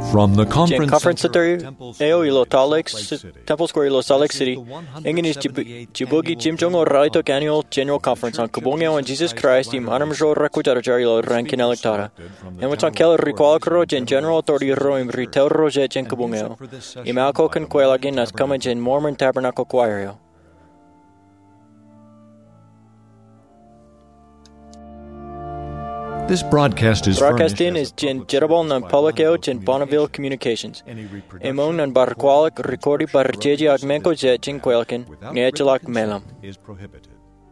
From the Conference Center, Eo ilo Temple Square ilo Salt Lake City, Engin is Jibugi Jim Jong Raito Annual General Conference on Kabongeo and Jesus Christ, im Anamjo Rakutarajar ilo Rankin Electara, and which on Keller Riqualcro and General Authority Roim Retail Rojet and Kabongeo, im Alco Conquelagin as Cummage and Mormon Tabernacle Choirio. This broadcast is Broadcasting is Jin Jerabal non Publiceo Jin Bonneville Communications. Emon non Barqualic Recordi par Jeji Agmenko Jet Jin Quelkin, Neachalak Melam. is prohibited.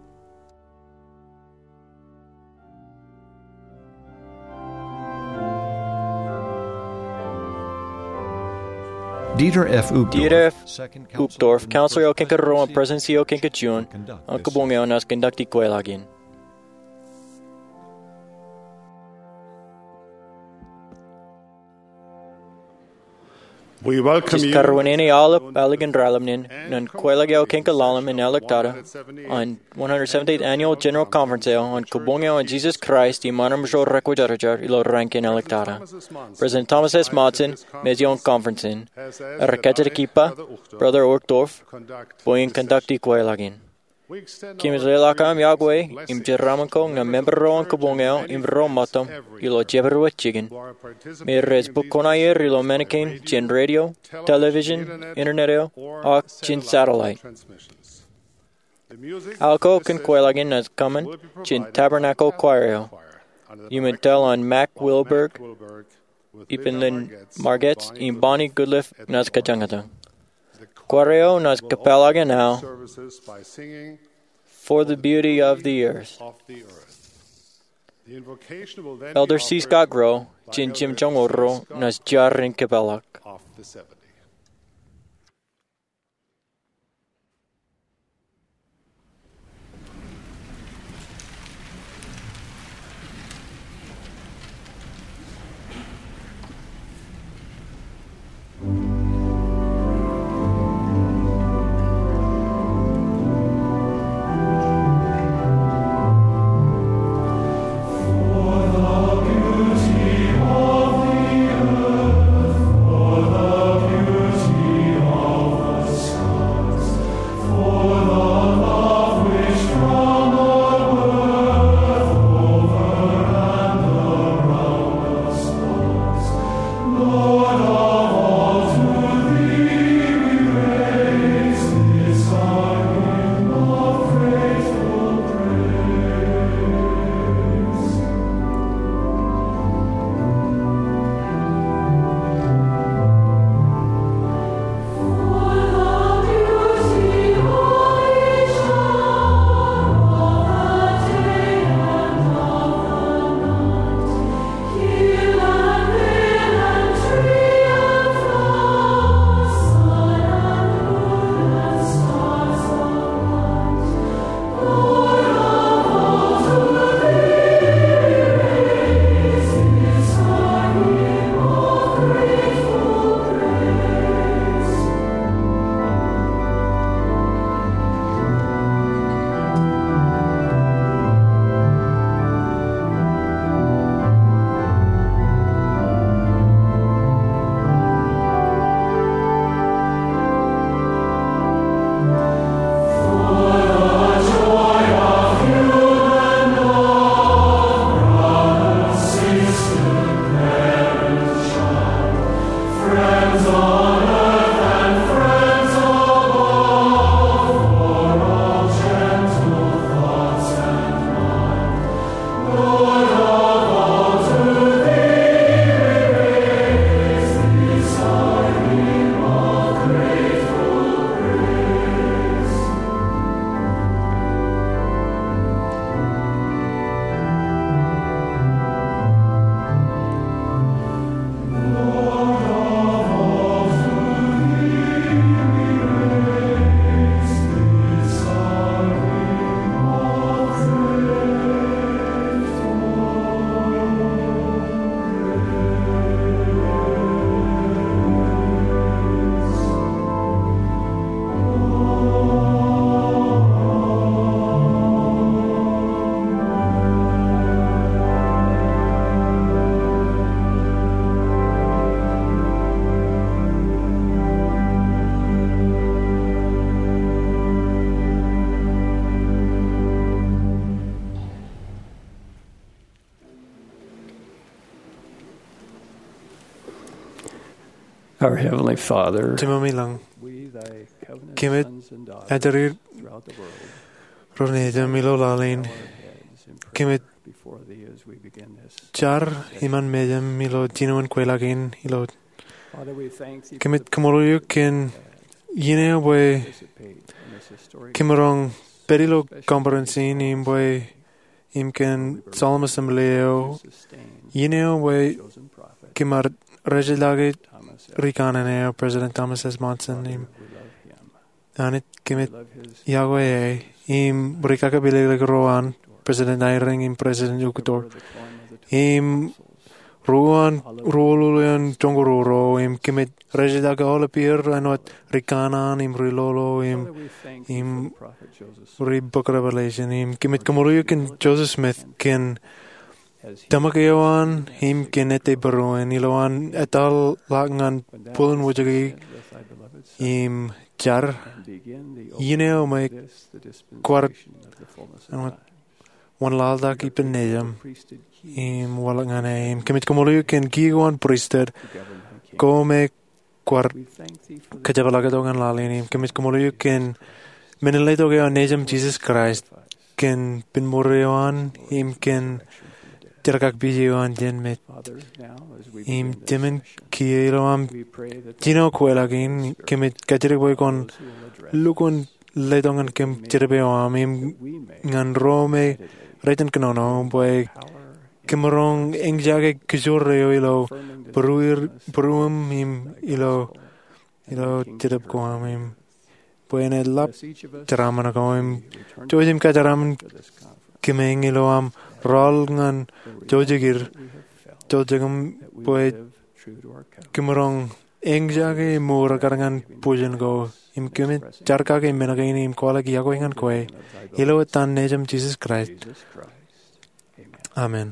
Dieter F. Uchtdorf, Counselor Kinkaro and Presidency Kinkachun, on Kabongeo nas conducti Quelagin. We welcome you Karwanini Alip Aligan Ralamnin, Nun Quelageo Kinkalalam in Electata, on 178th Annual General Conference on Kabongeo and Jesus Christ, the Manamjo Requidarajar, Ilo Rankin Electata. President Thomas S. Matson, Mezion Conference in, Raketakipa, Brother Uchtdorf, Boeing Conducti Quelagin. Kim Zelakam Yagwe, Im Jeramanko, na membro on Kabongeo, Im Romatom, Ilo Jeberu Chicken. Me Resbook Konayer, Ilo Manikin, Jin Radio, Television, Internetio, or Jin Satellite. Alco Conquelagin as common, Jin Tabernacle Choirio. You may tell on Mac Wilberg, Ipinlin Margets, Im Bonnie Goodliff, Nazkajangata. Choirio nas Capelaga now, for the beauty of the earth. Elder C. Scott Grow, Jin Jim Jong Oro, nas Jarin Capelak. For the beauty Our Heavenly Father, Timamilang, we, thy covenant Kimit sons and daughters Adarir throughout the world, Roneda Milo Lalin, bow our heads in Kimit prayer before thee as we begin this. Jar Iman Medem Milo Dinuan Quelagin, Ilo Father, we thank thee Kimit Kamoluyu Kin Yine Way participate in this historic Kimarong Berilo Competency Nimboy Imken Solemn Assembleo sustain Yine Way chosen prophet Kimar Regilagit Thomas. Rikanane President Thomas S. Monson Im We love him. Anit We Kimit love his Yahweh Im Rikaka Bilig Roan President Iring Im President Yukutor the form of the Im Ruan Rululian Jongororo Im Kimit Regidaga Olapir Anot Rikanan Im Rilolo Im Father, we thank thee Im for the prophet Joseph Read Book of Revelation Im Kimit Kamoruyukin Joseph Smith Kin as he Tamakayawan Im Kinete Baruan Iloan Etal Lagangan Pulun Wujagi with thy beloved Son Im Jar and begin the Yineo Mai this the Quar dispensation of the fullness and of what time. One Laldak Ipenejam Priesthood keys Im Walangane Im Kimit Kamoruyukin Gigon Priesthood to govern thy kingdom. Gome Quar We thank thee for the Kajabalagadogan Lalin Im Kimit Kamoruyukin Meneletoge on Nejam Jesus Christ Kin Bin Murioan Im Kin Tirakak Bijuan Din Mit Father. Now, as we Im begin this Timin session, Kieloam we pray that Gino Kuelagin Kimit Kajirik Kon those who will address Lukun Ledongan Kim Tirbeoam Im we may Ngan Rome Retan Kanono Boy power Kimorong Ingjage Kizureo Ilo affirming the Peruir goodness Peruum Im of thy Ilo gospel Ilo and the kingdom of Tirabkoam earth. Im Buene Lap Bless each of us Taramanakoim as we return Jojim Kataram to this conference, Kimeng Iloam Rol Ngan where we Jojigir hope that we have felt Jojagam that we Boy live true to our covenant. Kimorong Ingjage Mura Karangan Pujan Go Im Kimit Jarkage Menagain Im Kolagi Yagoingan Kwe Ilo Tan Nejam Jesus Christ. Jesus Christ. Amen. Amen.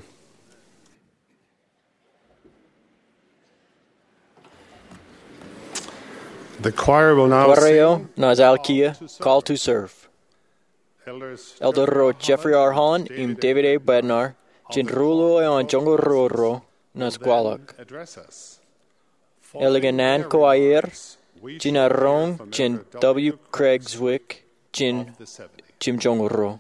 The choir will now Guarreo, sing Nazalkia, Call to Serve. Elders Elder Ro Jeffrey R. Holland, Im David A. Bednar, Jin Rulo on Jongo Roro, Nazgualak. address us. Eliganan Koair, Jin Arong, Jin W. Craigswick, Jin The 70. Jim Jongo Ro.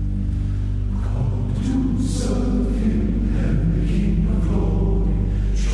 Serve him, and the King of glory,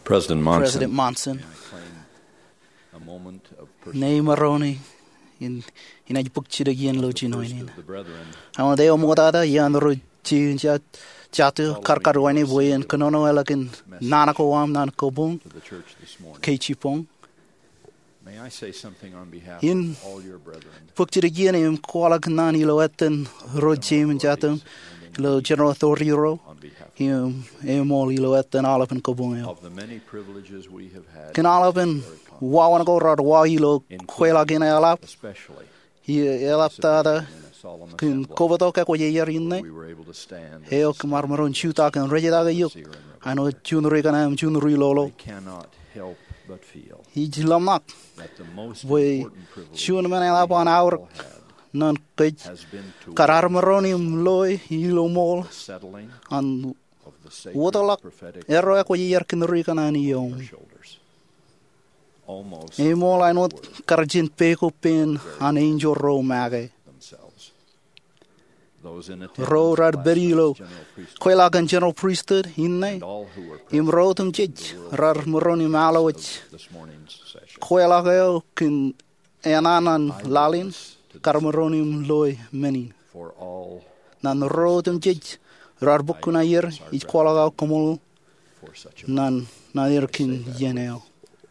President Monson. President Monson. A moment of Nei maroni in a book chidagian loginoin. the brethren I want they omodada yan roji chatu karkarwani boy and kanono elakin nanako am nanako boom to the church this morning. keichipong. May I say something on behalf In of all your brethren? book chidagian im kwalak nan iloetan rojim and jatum lo general authority ro On behalf him emol iloetan alapan kobung. of the many privileges we have had, Can alapan wawan go rod wa ilo kwelagin elap. especially He elaptada in a solemn kun assembly, kobato ka ko year in we were able to stand. Heo kmarmaron chuta kan rejidaga yuk. Here in reverence. Ano chunri kanam chunri lolo. I cannot help but feel He jilamak. that the most We important privilege chun man elap on our we had non kaj has been to kararmaronim loy ilo mol the settling an of the sacred wotolak prophetic ero ko year kin ri kanani yom. shoulders. Almost E mol I not karjin peko pen an angel ro mage. themselves. Those in attendance Ro at rad last berilo. night's general priesthood Kwelagan general priesthood and inne. all who were Im present rotum jij rar maroni malowich. of this morning's session. Kwelageo kin enanan lalin Eyewitness to this karmaronim loy menin. for all Nan rotum jij rar bukuna yer ich kwalaga komul for such a nan nadir kin yeneo.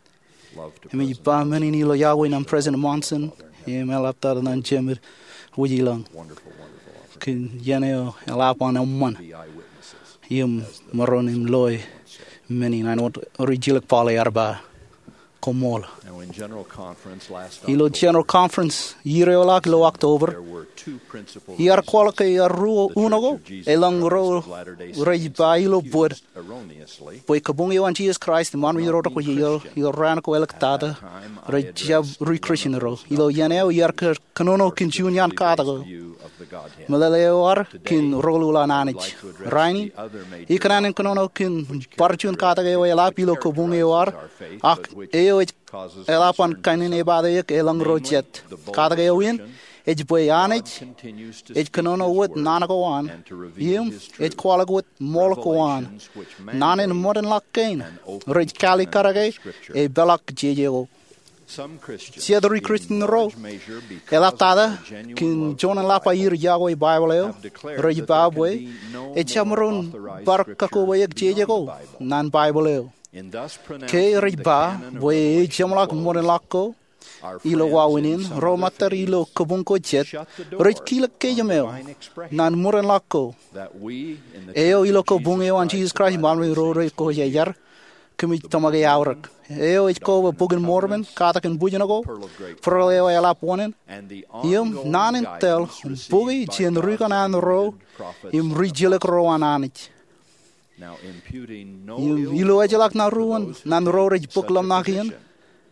love to Emi present ba menin ilo Yahweh nan President Monson. Em elapta nan jemir wujilang wonderful, wonderful offering. kin yeneo elapan amman. Be eyewitnesses. Yem maronim loy menin. I not origilik pale arba komol. Now, in General Conference last Ilo October, General Conference yereolak lo there October. were two principal Iar reasons kwalaka iar ruo the Church unogo of Jesus elang Christ ro of Latter-day Saints rej ba ilo bud accused erroneously boy kabung yo an Jesus Christ man wi ro ko yo ran ko elak tada rej jab ri Christian ro ilo yaneo iar kanono kin junyan kada go view of the Godhead. malalewar kin rolula nanich raini ikanan kanono kin parchun kada go ela pilo kabung yo ar ak eo elapan kanin e bada ek elang ro jet kada go win ej boy anich continues to ej kanono wot nanagowan and to reveal yim his ej truth. kwalak wot molkowan Revelations which nanen mandate modern lakkain an open rej kali canon of karage Scripture. e belak jejego Some Christians, Siadri in Christian large ro measure because elatada of their genuine kin love for jonan the lapa Bible, yir jago bible have declared rej that there babwe can be no e chamron more authorized bar scripture kako wayek beyond the jejego Bible. nan bible In thus pronouncing ke rej the ba canon of boy Revelation jamlak closed, modern lakko our ilo friends wawinin in some ro other matar faiths ilo kubunko jet shut the door rej kilak ke on jamel divine expression nan modern lakko that we in the eo Church ilo of ko bunge wan Jesus Christ of man we ro Latter-day re ko Saints yar kemi tomage yawrak eo ich ko bugin mormon kata kan bujinago Pearl of Great pro eo ela ponen and the Yum ongoing nanin tel guidance received bugi by chien God's rukan an ro anointed prophets im of rijilek the ro ananich Now imputing no Yum ill ilo will ajalak na to ruan those who nan ro take rej such a buklam na kian position.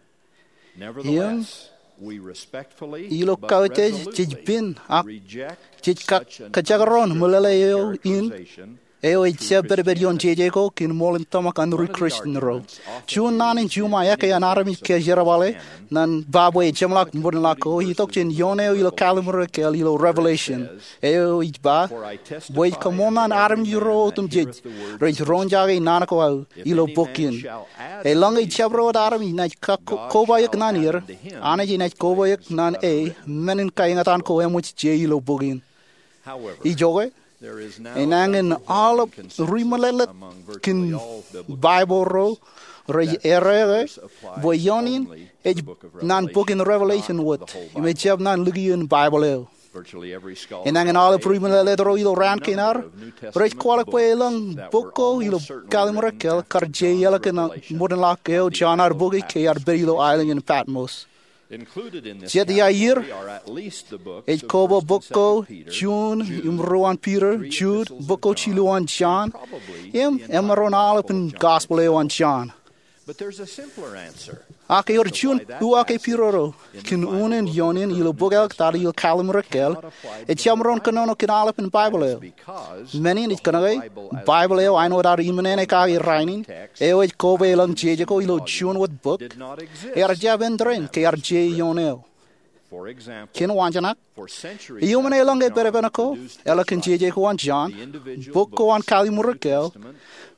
Nevertheless, we respectfully ilo but kaute resolutely jijbin ak reject jij such an kajagaron mulele eo unscriptural in characterization eo ich through seber ber yon Christianity. jeje ko kin molin tamak an One ru of the Christian ro arguments often chun nanin used juma in yake an many arami defense ke of the jerawale canon nan babwe jamlak modern lako hi tok chen yone ilo kalimur ke ilo revelation eo ich ba For I testify boy kamonan unto arm every yuro man tum that jej heareth the words rej of ron this jage nanako au If ilo any man bokin shall add e to lang i these chabro things, arami na God kobayak shall nanir add unto him ana ji na kobayak nan e menin kaingatan ko emuch je ilo bogin However, I joge there is now e nangen all overwhelming consensus rimalet among virtually kin all biblical bible ro rej that erege this verse boy applies yonin only to e the book of nan book in Revelation, revelation not what the whole I me Bible. chab nan ligi in bible Virtually every scholar en nangen alle today primalet ro ilo has ran a kinar number of New Testament rej kwalak books pe lang that were boko ilo almost certainly kalimura written kel after kar je John's yela ken revelation modern lak eo of the janar Isle of bogi ke ar Patmos. berilo island in Patmos Included in this Jed ya yir, category are at least the books Ej of kobo 1st and boko 2nd Peter, June Jude, imruan Peter three Jude epistles of boko John, chiluan John probably im the entire emaron alpen Gospel of John gospel ewan itself. John But there's a simpler answer. ake yor as to June why that uake passage piroro in the kin final unen book of yonin the ilo New bogel Testament tar ilo kalimrekel cannot apply to e the whole chamron Bible. kanono kin alpen That Bible is eo because Menin the ich whole kanagay as Bible we eo know I know dar imene ka i rainin text eo ich kobe lang jeje ko ilo volume June what book did not exist er jaben dren ke ar je yoneo For example, kin wanjanak for centuries Iumene after lang e John berebenako produced ela this kin jeje writing, ko an John the individual book ko an books of the New kalimrekel Testament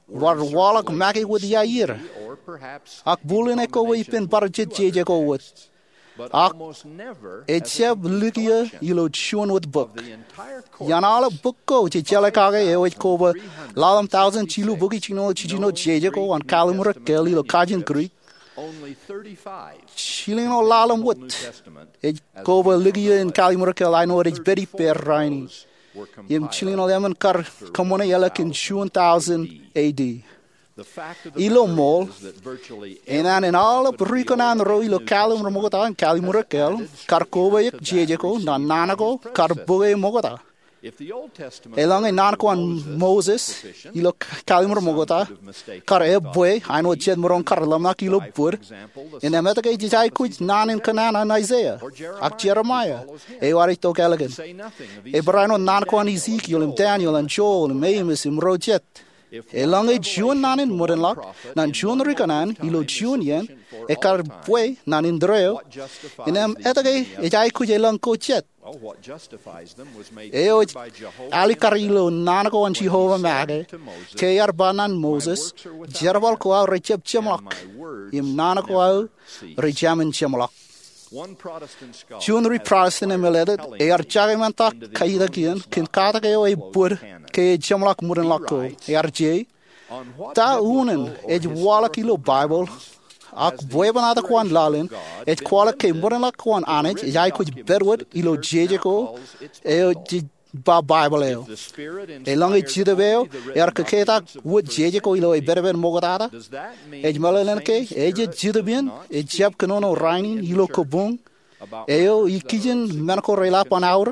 war walak magi with yair. or perhaps Ak bulin eko we pen barjet jeje ko with. but Ak almost never etseb ligia yilo chun with book. the entire course Yanala book ko chichela kage e wait ko ba lalam 1,000 chilu buki chino chichino jeje ko on kalimura kelly lo kajin Greek. only 35 Chilino lalam New what. Testament It ko ba ligia in kalimura kel I know it's very fair rainy. were Yim compiled. chilino lemon kar kamona yela kin 1000 AD. The fact of the Ilo matter mol, is that virtually En aan in alle Brikonan Roilo Kalim Mogota and Kalimurakel, Karkova Jejeko, Nananago, Karboe Mogota. if the Old Testament Along in version of Nanako and Moses, Ilo Kalimur Mogota, Kareboy, I know Jedmoron Karlamnak Ilo Bur, in the Metake Jai Kuj Nan in Canaan and Isaiah, Ak Jeremiah, Ewarito Elegant, say nothing of Ebrano Nanako and Ezekiel and Daniel and Joel and Mamus and Rojet. Elang e June nanin morenlak, nan June rikanan, ilo June yen, e kar bue nanin dreo, inem etage e jai kuj elang kochet. well, what justifies them was made Eo clear by Jehovah ali kar ilo nanako an Jehovah mage, ke yar banan Moses, jerbal ko au rechep chemlak, im nanako au rejamin chemlak. one Protestant scholar June Protestant emeledet, e ar chagamantak kaida kien, kin kata ke e bur, ke chemlak morenlak ko, e ar jay, on what Ta biblical unen or et wala kilo Bible ak boebanada kwan lalin et kwala ke moren la kwan anet jai kuj berwod ilo jeje ko e ba Bible eo the Spirit e lang e chide veo er ke keta wod jeje ko ilo e berben mogodada does that mean e malalen ke e je chide bien e jab kanono rainin ilo ko bung about e o ikijen manko rela pan aur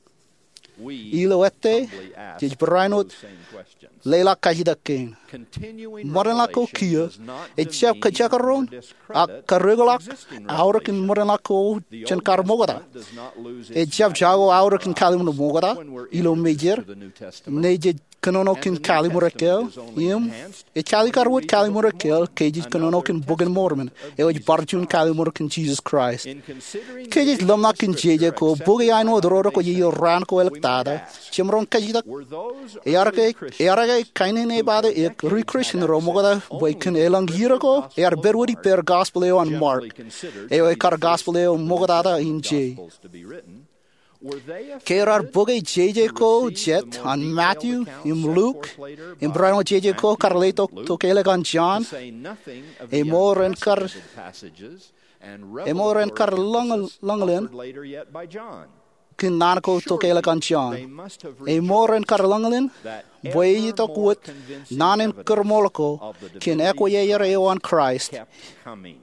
we ilo ette humbly ask je brainot those same questions? leila kajida ken Continuing moren la ko revelation kia does not e chap demean ka chakaron or a discredit karregolak existing aurakin revelation. moren la ko The chen Old kar mogada Testament does not lose e its chap value jago aurakin kalim no mogada when we're ilo introduced major to the New Testament. ne je kanono kin kalim rekel yim e chali kar wot kalim rekel ke je kanono kin bogen mormen e oj barjun kalim kin Jesus Christ In considering ke je the lamna issues kin of Scripture, jeje ko accepted boge ai no by droro ko faith yo ran ko we elektada must ask, chimron kajida were those Yarake early Christians yarake kaine ne bade ek ri Christian ro mogada boy kin elang hirako yar berwodi per gospel e on Mark generally considered e to oi be kar the gospel e first on mogada in J Gospels to be written, were they Kerar offended boge JJ to ko receive jet the more on detailed Matthew accounts in set Luke forth later in by Brian JJ ko Matthew Carleto and Luke, to kele kan John to say nothing of e the more en kar unprecedented passages and e more en kar revelatory emphasis langlen offered later yet by John? kin nan ko to kele kan They John must have e more en kar langlen that boy ever to more kut convincing nan en evidence kermolko of the kin divinity eko ye yere on Christ kept coming.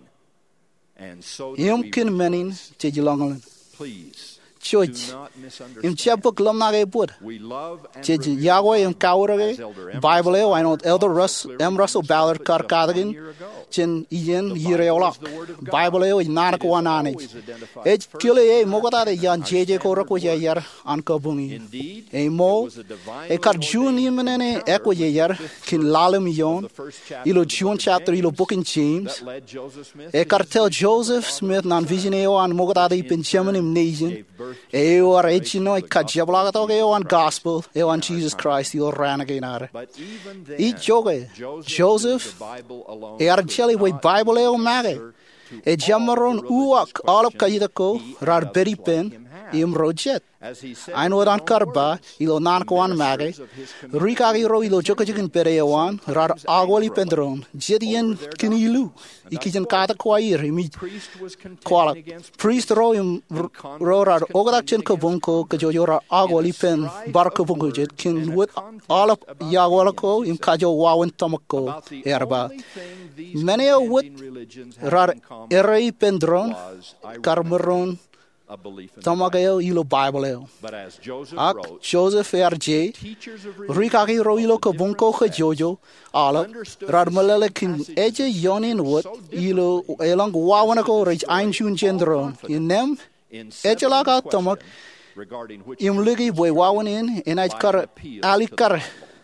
And so do yum we kin menin rejoice. te langlen Please choch do not im misunderstand. chapuk lam na ge bud We love and te revere Yahweh im as kaurage Elder Emerson Bible e I know Elder Russ clearly Russell Ballard kar just 1 kadagen year ago. chen iyen The yire Bible olak is the Word of God. Bible e It nan is ko anane always identified et first kile e in mogota de yan our jeje ko standard ko ye word. yar an ko bungi Indeed, e it mo was a divinely e kar juni ordained menene encounter eko ye with yar the fifth kin verse lalem of yon the first chapter ilo of the June book of chapter ilo James book in James that led Joseph Smith e to kar his tel vision of the Joseph Father Smith and nan Son, vision e an mogota de which in penchamen im turn nation gave birth to e the or inspiration echino of e the gospel kajablaga of to Jesus on Christ gospel e in on our Jesus time. Christ ilo ranagainare But even then, e joge Joseph Joseph knew the Bible alone e ar could cheli we not Bible be e o the mage answer to e all jamaron the religious uak alop questions kajida ko he and rar others beri like pen him had. im rojet As he said I in know his dan own karba words, ilo nan ko an mage ministers of his community rikagi ro ilo jokajikin perewan rar agwali pendron jedien kinilu ikijen kata kwair imi priest was contending kwala against priest ro im ro rar ogadak chen ko bunko ko jojo ra agwali pen bar ko bunko jet kin wit all of yagwala ko im kajo wawen tamako about the erba only thing these many a wit contending religions had rar in common erei pendron was, ironically, karmeron a belief in the Bible. tamagayo ilo Bible But as Joseph ak wrote, Joseph RJ teachers of rikagi religion ro ilo of ko the bunko different ko jojo ala rar malele kin eje yonin wot ilo elang wawana ko rich ein chun gendron inem sects in eje settling laga the tamak question regarding which im ligi boy wawanin en aj kar ali kar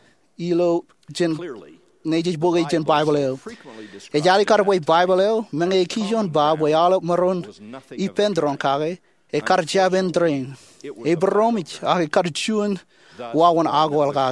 ilo gen clearly neje boge gen Bible el frequently e described jali kar boy Bible el menge kijon ba boy ala maron was nothing I of pendron kage e kar jaben drain e bromich a kar chun wawan agwal kage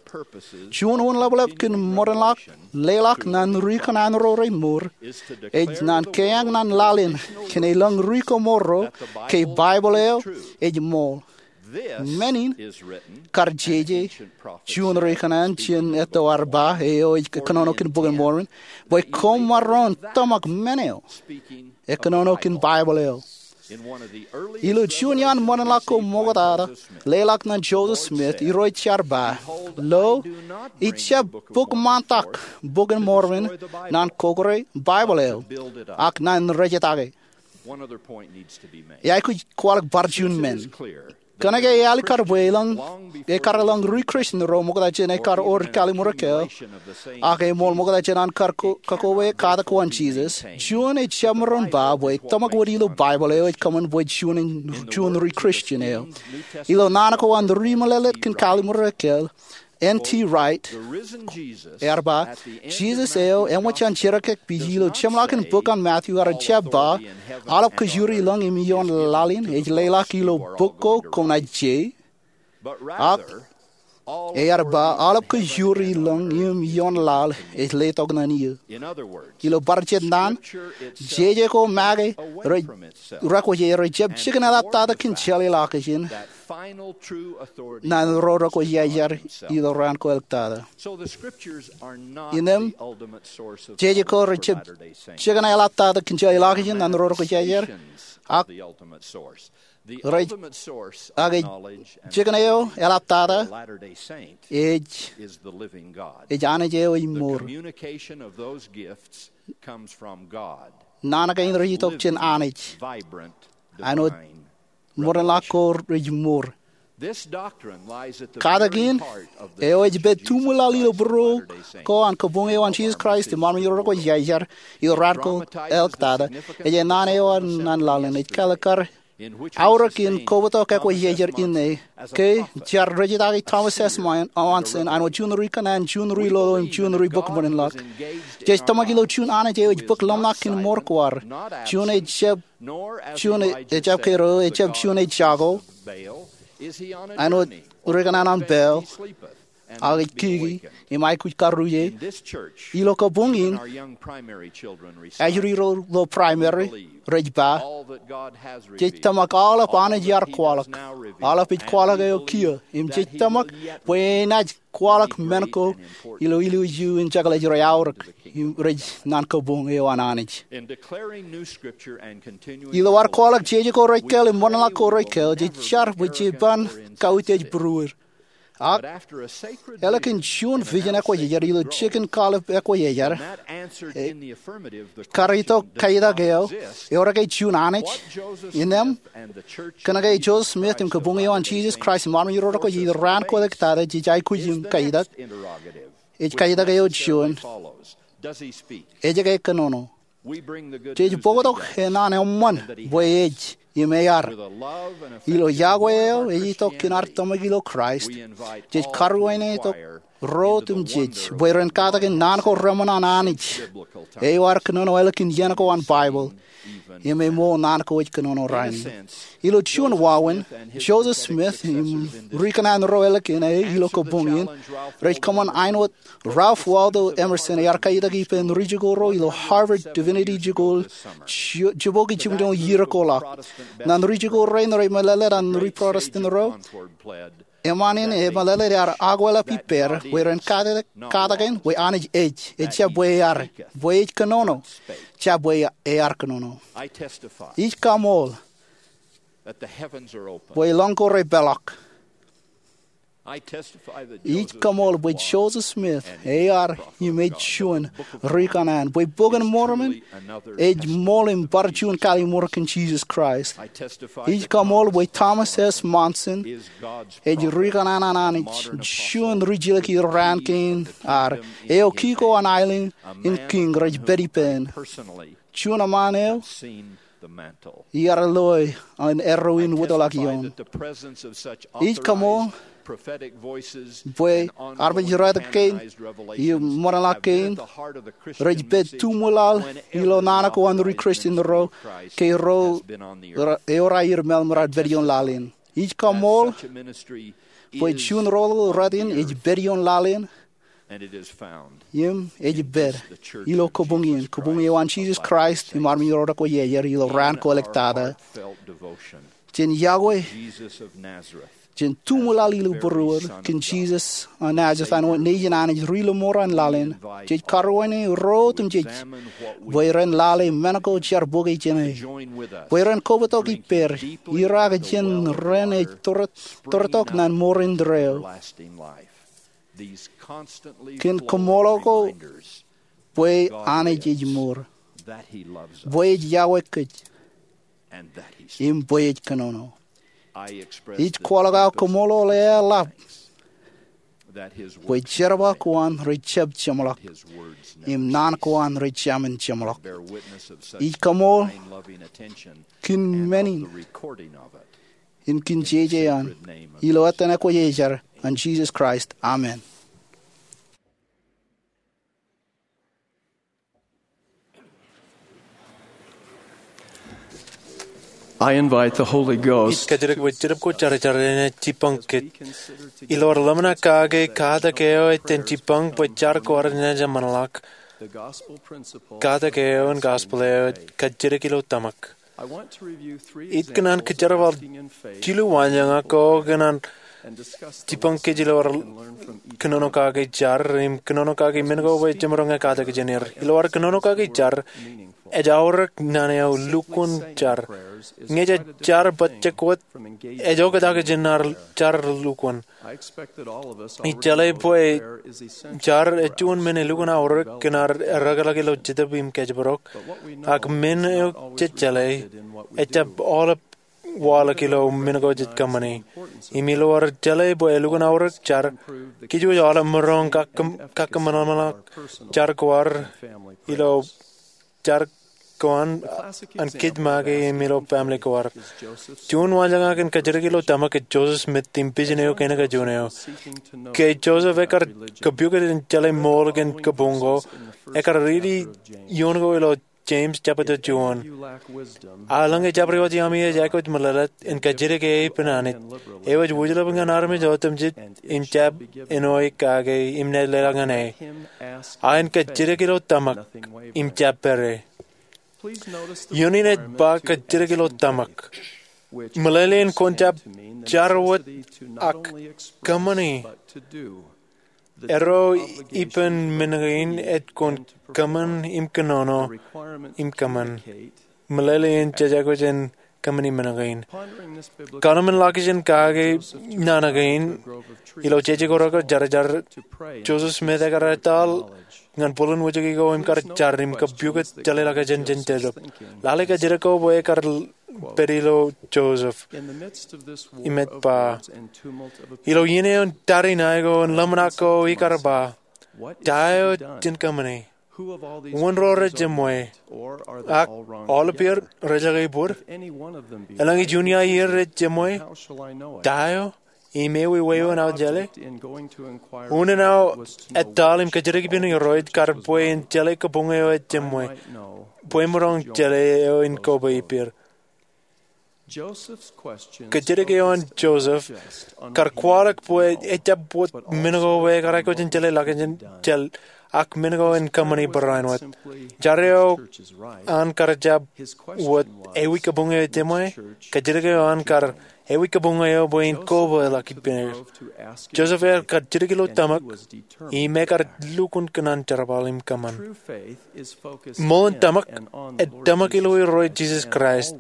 purposes June one level up kin modern lock, lelak nan rikan an rore mur, is to ej declare nan the keang world nan lalin, kin e lang riko morro, ke Bible eo, ej mol. this Menin, is written kar an jeje, ancient prophet June said, rikan an chin eto arba, e o ej kanono kin bugan 40 morrin, boy kom maron tomak meneo, speaking e of the kanono kin Bible eo. in one of the earliest Ilo Junian revelations monalako received by mogadara, Joseph Smith, lelak nan Joseph Smith, iroi charba. Lo, itcha book mantak, bogan morvin, nan kogore, Bible eo, ak nan rejetage. one other point needs to be made. Ja, ik kwalk barjun Since it men. is clear Kan ik jali kar welang, e kar lang rui Christian ro moga chen e kar or kali murakel. Ak e mol moga chen an kar kako we kada kwan Jesus. Jun e chamron ba boy tamak wori lo Bible e kaman boy jun rui Christian e. Ilo nana ko an rui malelet kin kali murakel. N.T. Wright, the risen Jesus erba, at the end Jesus of eo, Matthew en wat jan chirakek bijilo, chemlaken say book an Matthew ar all cheba, authority in heaven alap and kajuri on lang earth imion is given lalin, to the ej leila Lord, kilo who are all boko going to kom na rise. je, But rather, all erba, authority alap in heaven kajuri and on lang earth imion is lal, given to me. ej letog na niyo. In other words, Ilo barchet nan, Scripture itself jeje ko mage, away from itself rako je rejeb chicken alap tada kin chali lakajin, that final true authority nan roro ko rests upon jajar, himself. ilo ran ko eltada. So the scriptures are not In them, the ultimate source of jeje ko knowledge for rejeb Latter-day Saints. chicken alap tada kin chali lakajin, nan roro ko jajar, Manifestations ak of the ultimate source. The Right. ultimate source of age knowledge and chicken faith eo alap for a tada, Latter-day Saint ej, is the living God. ej ane je o The imur. communication of those gifts comes from God. Nana ka in rejito chin anich, Vibrant, Ano- divine moran revelation. lako rejmur. This doctrine lies at the Kada very gin, heart of the eo Church ej bet of Jesus tumula lilo Christ of bro, Latter-day Saints. ko an kabung eo an Jesus Christ, the mami yoro ko jajar, il radko elk tada, ej nan eo an nan lalin, ej kalakar, in which we aura kin sustain kovato ka ko Thomas S. jajar in Monson e, as a ke prophet, jar rejitagi Thomas S. seer, Mayan, awansen, ano junri kanan, junri We lo, believe junri that book God morin lak. was engaged in Jes our tamagilo lives, chun ane je who ej is book not lomnak kin mor silent, kwar, not chun absent, ej cheb, nor as chun Elijah ejab said, kero, the ejab God chun of ej jago, Baal, is he on a ano journey, or ureganan an in bed bel, he sleepeth, and ag must be kigi, awakened. imai kuj karuye, In this church, ilo ka even bungin, our young primary children recite ajuri lo primary, rejba, all that God has je revealed, tamak ala all pane that jar he kwalak, does now reveal, ala pit and kwalak we eo believe kia, im je that he tamak, will yet wenaj kwalak many menko, great and important ilo ju in jagala jura yaurak, to the kingdom of rej nan ka bung eo ananij. In declaring new scripture and continuing Ilo war kwalak revelation, jeje ko rekel, we im monala ko pray we will rekel, je never char be je arrogant ban or kautej insensitive. brewer. but Ak, after a sacred elakin vision chun in a vision now ekwa jejar, sacred ilo grove, chicken kalip ekwa when jejar, that answered in the affirmative the karito question does kaida not geo, exist, eora kay chun anich, what Joseph in them, Smith and the Church of kanagay Jesus Joseph Smith im Christ of kabung eo an Latter-day Jesus Saints Christ, marmi yoro ko forces jid ran ko face lektada, jijay is kujim the kaidat, next interrogative, ich which kaida geo necessarily chun, follows. Does he speak? eje kay kanono. We bring the good Jej news bogotok that he does, henan eomman, boyej, yimeyar. with a love and Ilo affection born Yahweh, of our eji tok kinar Christianity. tomagilo Christ. We invite Jej all karuene to tok inquire rotum into the jej, wonder of boyren what kata kin nan ko ramana nanich. biblical times, E war kanono elakin yanako an Bible. even Yeme mo nan ko ich kanono in a rain. sense, Ilo chun Joseph wawen, Smith and his Joseph prophetic Smith, successors in this rikanan ro elakin ilo ko answer the bungin. challenge Ralph Rich common Waldo einot Ralph Waldo Emerson yarkaida gipen rijigoro ilo Harvard Divinity jigol jibogi chimdon yirakola. Nan rijigol rein rei malele dan ri Protestant ro. Concord pled, Emanin e malele yar aguela piper, weren kadagen, we anij age, e cha boyar, boy kanono, cha boy e arkanono. I testify Ich kamol, that the heavens are open. boy lonko re belak. I testify that Ich Joseph kamol Smith boy was Joseph Smith, and is ar the prophet you of made God. shun, The book of rikanan, boy bogan is mormen, truly another age testament molim of barjun Jesus kali Christ. morkin Jesus Christ. I testify Ich that kamol boy Thomas Thomas S. Monson, is God's age prophet, rikanan a ananich, modern shun apostle, rijilaki with the rankin, keys of the ar, kingdom in eo his kiko hand. an island, A in man king upon raj whom berry I pen, personally chun amaneo, seen the mantle. yaraloy, an I erwin testify wudolakion. that the presence of such Ich kamol, authorized prophetic voices boy, and arba ongoing jirada kain, canonized you revelations morala have been kain, at the heart of the Christian raj bet message tumulal, whenever ilo the nana ko an ri authorized Christian ministry ro, of Christ ke ro, has been on the earth. eora ir melmrad verion lalin. Ich As kamol, such a ministry Poi chun rolo radin berion lalin. and it is found. Yim ber. Ilo kubungin wan Jesus Christ. Marmi roda ko yeyer ilo ran collectada. Heartfelt devotion. Jin Yahweh. Jesus of Nazareth. Jin tumulali lu berur. Kin Jesus Nazareth an nejen an rilo moran lalin. Jid karwane rotum jij. Boyren lale menako char boge jene. Boyren kobotoki per. Iraga jin rene tortok nan morin dreo. Kin komoloko boy ane jij mor. Boy Yahweh kij. Im boy kanono. Ich kwalaga komolo le lab. Boy jerba kwan richab chamlak. Im nan kwan richamen chamlak. Ich kamol kin many. In kin jejean. Ilo atana ko yejar and Jesus Christ. Amen. I invite the Holy Ghost Kajirak wajirap ko char-charene chipangkit. Ilor lamna kage kada keo eten chipang pachar ko arne jamanalak. the gospel principle. Kada keo en gospel eo kajirak ilo tamak. I want to review three It kanan examples kajarwal of acting in faith jilu wanyanga ko kanan and discuss the chipang ke lessons jilor we can learn from each kanono kage char rim kanono kage mengo we jamaranga kada ke jenir. Ilor kanono kage char meaningful. ejaur naneo lukun char. Ngeja char bacche kot From engaging ejo kada ke jenar char lukun. I expect that all of us I already chalai know poe prayer is essential char to our echun mene luguna or kenar ragalagi lo chita bim kejbrok But what we know ak men is not always chalai reflected in what we echab do. all up wala kilo men go jit kamani imilo or chalai poe luguna or char kiju ala morong kak manamala char kwar Family ilo char kwan classic an example kid of mage that imilo family kwar is Joseph's chun wajanga ken kajragilo tamak Joseph Smith timpijneo kena ka juneo seeking to know ke Joseph ekar religion. kabyuker chalai morgan kabungo ekar really yongo ilo James chapter 1 You lack wisdom. alang e chapter wati ami e jakot malalat en kajire ke penanit e waj wujla bangan arme jotam jit in chap enoi kage imne lelangane Him ask ain kajire kilo tamak nothing wavering. im chapere Please notice the Uninet requirement ba to kajire kilo exegete, tamak which Malayan I konchap understand to mean the charwat necessity to not ak only express, kamani. but to do. The Ero deep obligation ipen to mengain obey et kon and to perform. kaman im kanono The requirement im to kaman. communicate. Malayan chajagojen kamani menagain Pondering this biblical kanaman lakishin kage Joseph took nanagain a grove of trees ilo cheche korako jar jar to pray and Joseph to Smith seek ekar tal knowledge. ngan polun wajagi go im kar charim ka byugat chale laga jen jen chelo lale ka jirako boy kar perilo Joseph In the midst of this war Imet of pa. words and tumult of ilo opinion, yine on tari naigo on lamnako ikar ba what is tayo to be done? jen kamani Who of all these one things rore is all jemoy right, or are they ak all wrong all appear together? rajagai pur If any one of them be elangi right, junior year jemoy how shall I know it? tayo imewi weyo My na jale object in going to inquire una now was to know et talim which ka jiragi of pinu all roid the kar churches was boy wrong. en jale ka bungayo et I jemoy might know boy which morong was jale in Close ko boy quote. pir Joseph's questions ka jiragi on focused Joseph not just on kar what he kwalak needed to boy know, etja bot but minago also we what kar ko he jen jale wanted lagen to be done. jel ak minago en His prayer kamani was not barain wat simply, jareo "Which church is right?" an kar jab His question wat was, ewi ka bungayo "Which jemoy church ka jiragi on kar ewi ka bungayo boy in ko boy laki pinu Joseph er kar jiragi lo tamak I me kar lukun kanan charabalim kaman Mon tamak et tamak iloi roy Jesus Christ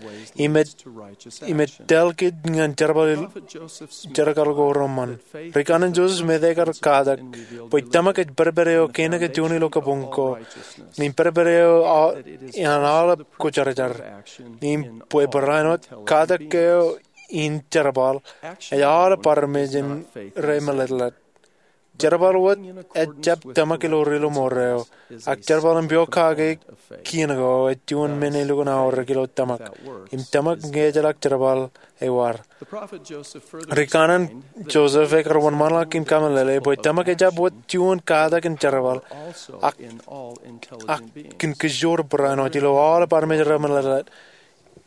imet telkid ngan charabalil charakal go roman rikanan Joseph me de kar kadak poi tamak et berbereo kena ke juni lo kabunko nim berbereo anala ko charajar nim poi beranot kadak ke in charabal ayala parmejen remelet Jarabal wat et jab tamakilo rilo moreo. Ak jarabal ambio kage kinago et jun mene luguna or kilo tamak. Im tamak ngejalak jarabal ewar. Rikanan Joseph ekar wan malak im kamalele boy tamak e jab wat jun kada kin jarabal. Ak kin kjor brano tilo all parmejra malalat.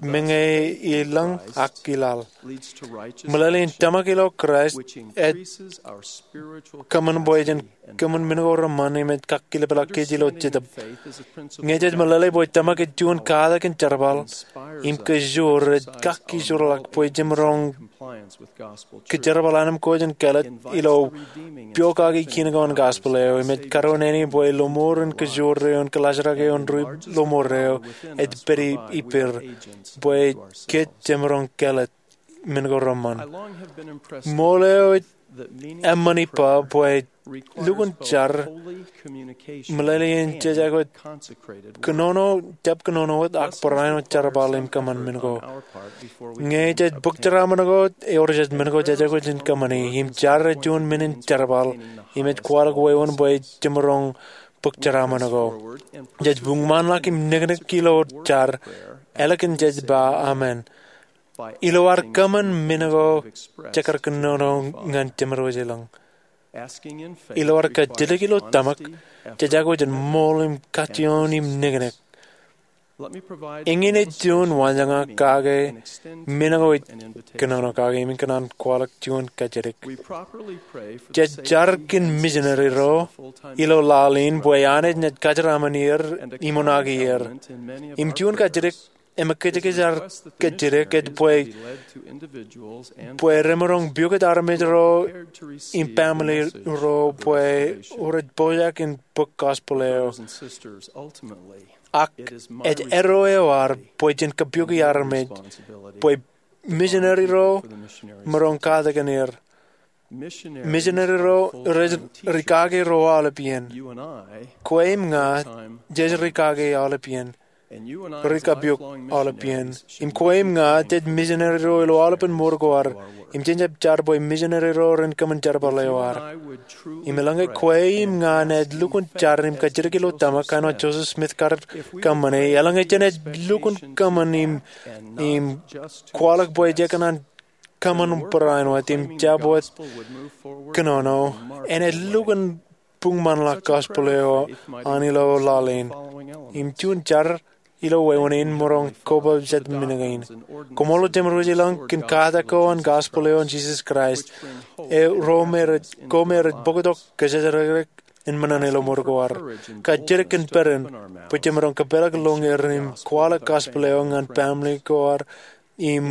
menge ilang ak ilal. leads to Malalin righteous tamak ilo Christ which et increases our spiritual kaman boyjan capacity and kaman minogora mani met kakile pala kejilo understanding chitab. of faith is a principle Ngejaj malalay boy tamak et jun kada ken charbal inspires im us ke jor to exercise kakki our jorlak moral boy jemrong compliance with gospel ke truth. charbal anam kojan kalat Invites ilo the redeeming and pio kagi strengthening kinagon powers gospel of eo our met Savior's karoneni boy kingdom lomor into en our ke lives. jorre on kalajrage on And enlarges the lomoreo power within et us peri whereby we iper are agents boy unto ket ourselves. jemrong kalat minogoroman I long have been impressed moleo et that meaningful amani pa prayer boy requires lugun both char holy communication Malalayan and jajagot consecrated work. kanono jab kanono wat ak Blessings parano require charabalim some kaman effort mingo on our part before we nge can jaj obtain buktara manago e orjat And mingo prayer is jajago a jin form of kamani work him and char subsequent jun minin means for charabal obtaining the himet highest kwalak of all wayon boy blessings. jimrong We buktara press manago forward and jaj persevere bungman in lakim the negne consecrated kilo work of char prayer elakin after the jaj ba Savior's amen death by ilowar acting kaman upon the things minago we have expressed chakar to the kanono Heavenly Father. ngan timro jilang Asking in faith ilowar ka requires jiligilo tamak honesty, effort, jajago jan commitment, molim and kationim negne persistence. Let me provide ingin an it jun illustration wanjanga of meaning kage and extend to minago you an invitation. kanono kage min kanan kwalak jun kajerik We properly pray for the safety Jarkin and missionary success ro of the full-time ilo missionaries lalin throughout boyane the world. net kajramanir And a common imonagir element in many of our imtun kajerik prayers emakejeke is a jar request that the kajerek et missionaries boy would be led to individuals and boy families remorong biuket who armedro are prepared to receive in the family message ro of the boy restoration. uret boyak in book gospeleo Brothers and sisters, ultimately, ak it is my et eroe war responsibility boy jen and kabiuki your armed responsibility boy to missionary find ro people for the missionaries morong to teach. kadaganir Missionaries missionary are ro full-time teachers. rikage ro alapien You and I koim are nga full-time jes farmers. rikage alapien And you and I, as Rika biok lifelong alapien. missionaries, should Im be koim nga praying ted for the missionary ro full-time ilo alapan missionaries morgoar. to do our work. Im jenjab jar boy missionary ro ren kaman jar If you and balewar. I would truly Im lange pray koim and nga ask ned in lukun faith jar im as kajir did kilo Joseph tama kano Smith, Joseph Smith kar if we would kamane. pray Yalange with the jene lukun expectation kaman to im act and not just to kwalak boy express, jekanan kaman then the work of parain wat im proclaiming the jabot gospel would move forward kanono. in a remarkable Ene way. lukun pungman la Such a prayer gospeleo of faith might anilo include some of the lalin. following elements. Im tun jar ilo wewonin morong kobo jet minagain. Komolo temrojilang kin kada ko an gospel on Jesus Christ. E romeret komeret bogodok kajajarek in mananelo morgoar. Kajerek in peren. Putemrong kabelag longerim kwala gospel on an family koar. Im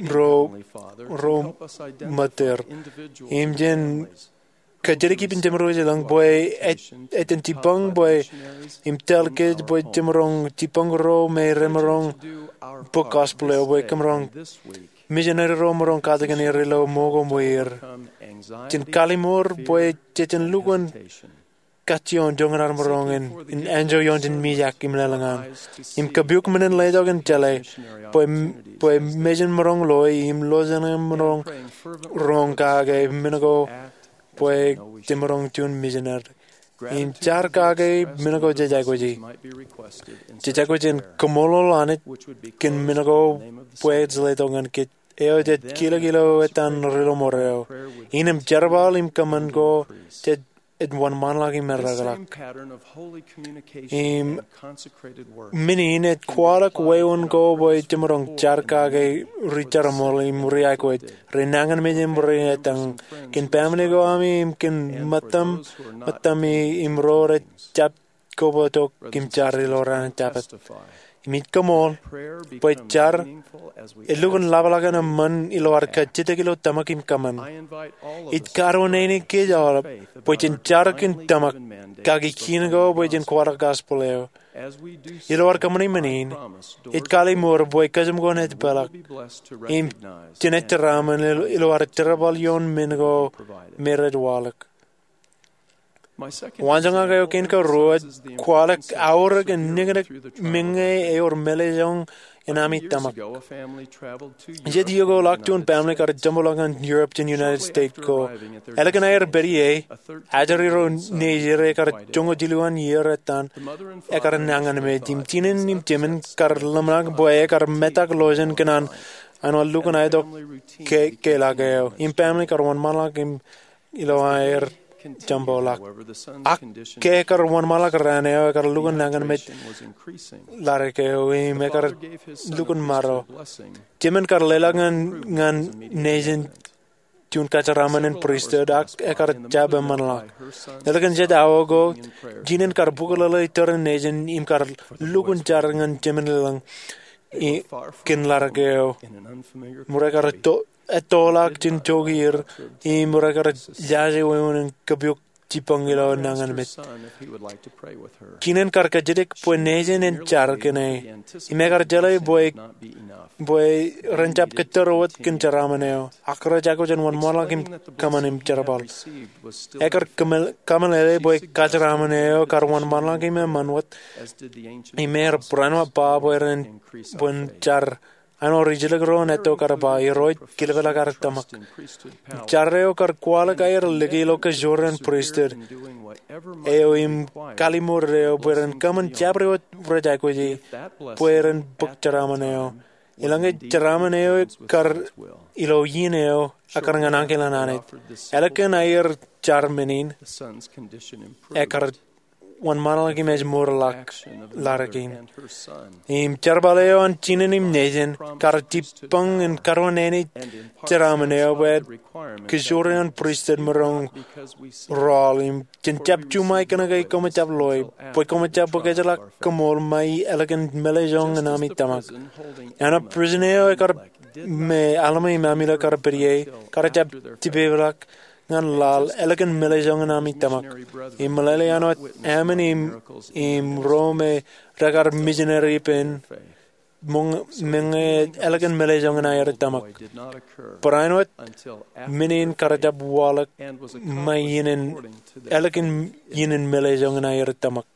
ro mater. Im jen kajereki bin temrojilang boy et en tipang boy im telked boy temrong tipang ro me remrong book gospel boy kamrong missionary ro morong kadagan relo mogo moir tin kalimor boy jeten lugon kation jongar morong in anjo yon tin miyak im lalangan im kabyuk menen ledogan tele boy mejen morong loy im lozen morong rong kage minago boy timorong tun missionary in char kage minago jajagoji jajagojin komolo lanet kin minago boy zledongan kit eo jet kilo etan rilo moreo inem jarbal im kaman go jet et one man lagi merragalak im mini net kwalak weon go boy timorong char kage richar mol im riak wet renangan mejem retang kin family go ami im kin matami im rore chap go botok kim char loran chapat mit kamol boy char elugun lavalagan man ilwar kachite kilo tamakim kaman it karonene ke jawab boy char kin tamak kagi kinago boy kwara gospeleo ilwar kamani manin it kali mor boy kazum gonet balak im tinet ramen ilwar terabalion mengo mered walak Wanjanga kayo kin ka road kwalak aurag nigrak minge eor melejong inami tamak. Jed yogo lockdown family kar jambolangan Europe to United States ko. Elegan air berie ajari ro Nigeria kar jongo jiluan yeretan ekar nangan me tim tinin nim timen kar lamrag boy kar metak lojen kanan ano lukan ay dok ke lagayo. Im family kar one malak im ilo air jambolak. Ak ke kar wan mala karane o kar lugun nangan met lare ke o me kar lugun maro. Jemen kar lelangan nejen tun kacharaman en priesthood ak kar jabe manlak. Lelangan jed awogo jinen kar bugala itoren nejen im kar lugun jarangan jemen lelang kin lare ke o mure kar to etolak jin jogir mure kar jaje weun kabyuk tipangilo nangan met. Jinen kar kajedek po nejen en jar kene ime kar jalai boy rancap keterowat kin caramaneo akra jago jan wan mola kim kamanim carabal ekar kamalele boy kacharamaneo kar wan mola kim manwat imer purano pa boy ren bun jar ano original gro neto kar ba heroid kilvela kar tamak charreo kar kwala kair legilo ka joran priester eoim kalimorreo boyren kaman chabreo projako ji boyren buk caramaneo ilange caramaneo kar ilo yineo akar nganankelanane elaken air charmenin ekar wan manalagi mej morlak laragin im charbaleo an chinanim nejen kar tipang en karwaneni charamaneo wed kishorian priesthood marong rol im chinchap chumai kanagai komachap loy poi komachap bokejala kamol mai elegant melejong nami tamak ana prisioneo kar me alami mamila kar perie kar chap tibevelak ngan lal elegant melejong nami tamak im malaleano amen im rome ragar missionary pen menge elegant melejong na yer tamak parainot minin karajab walak mayinen elegant yinen melejong na yer tamak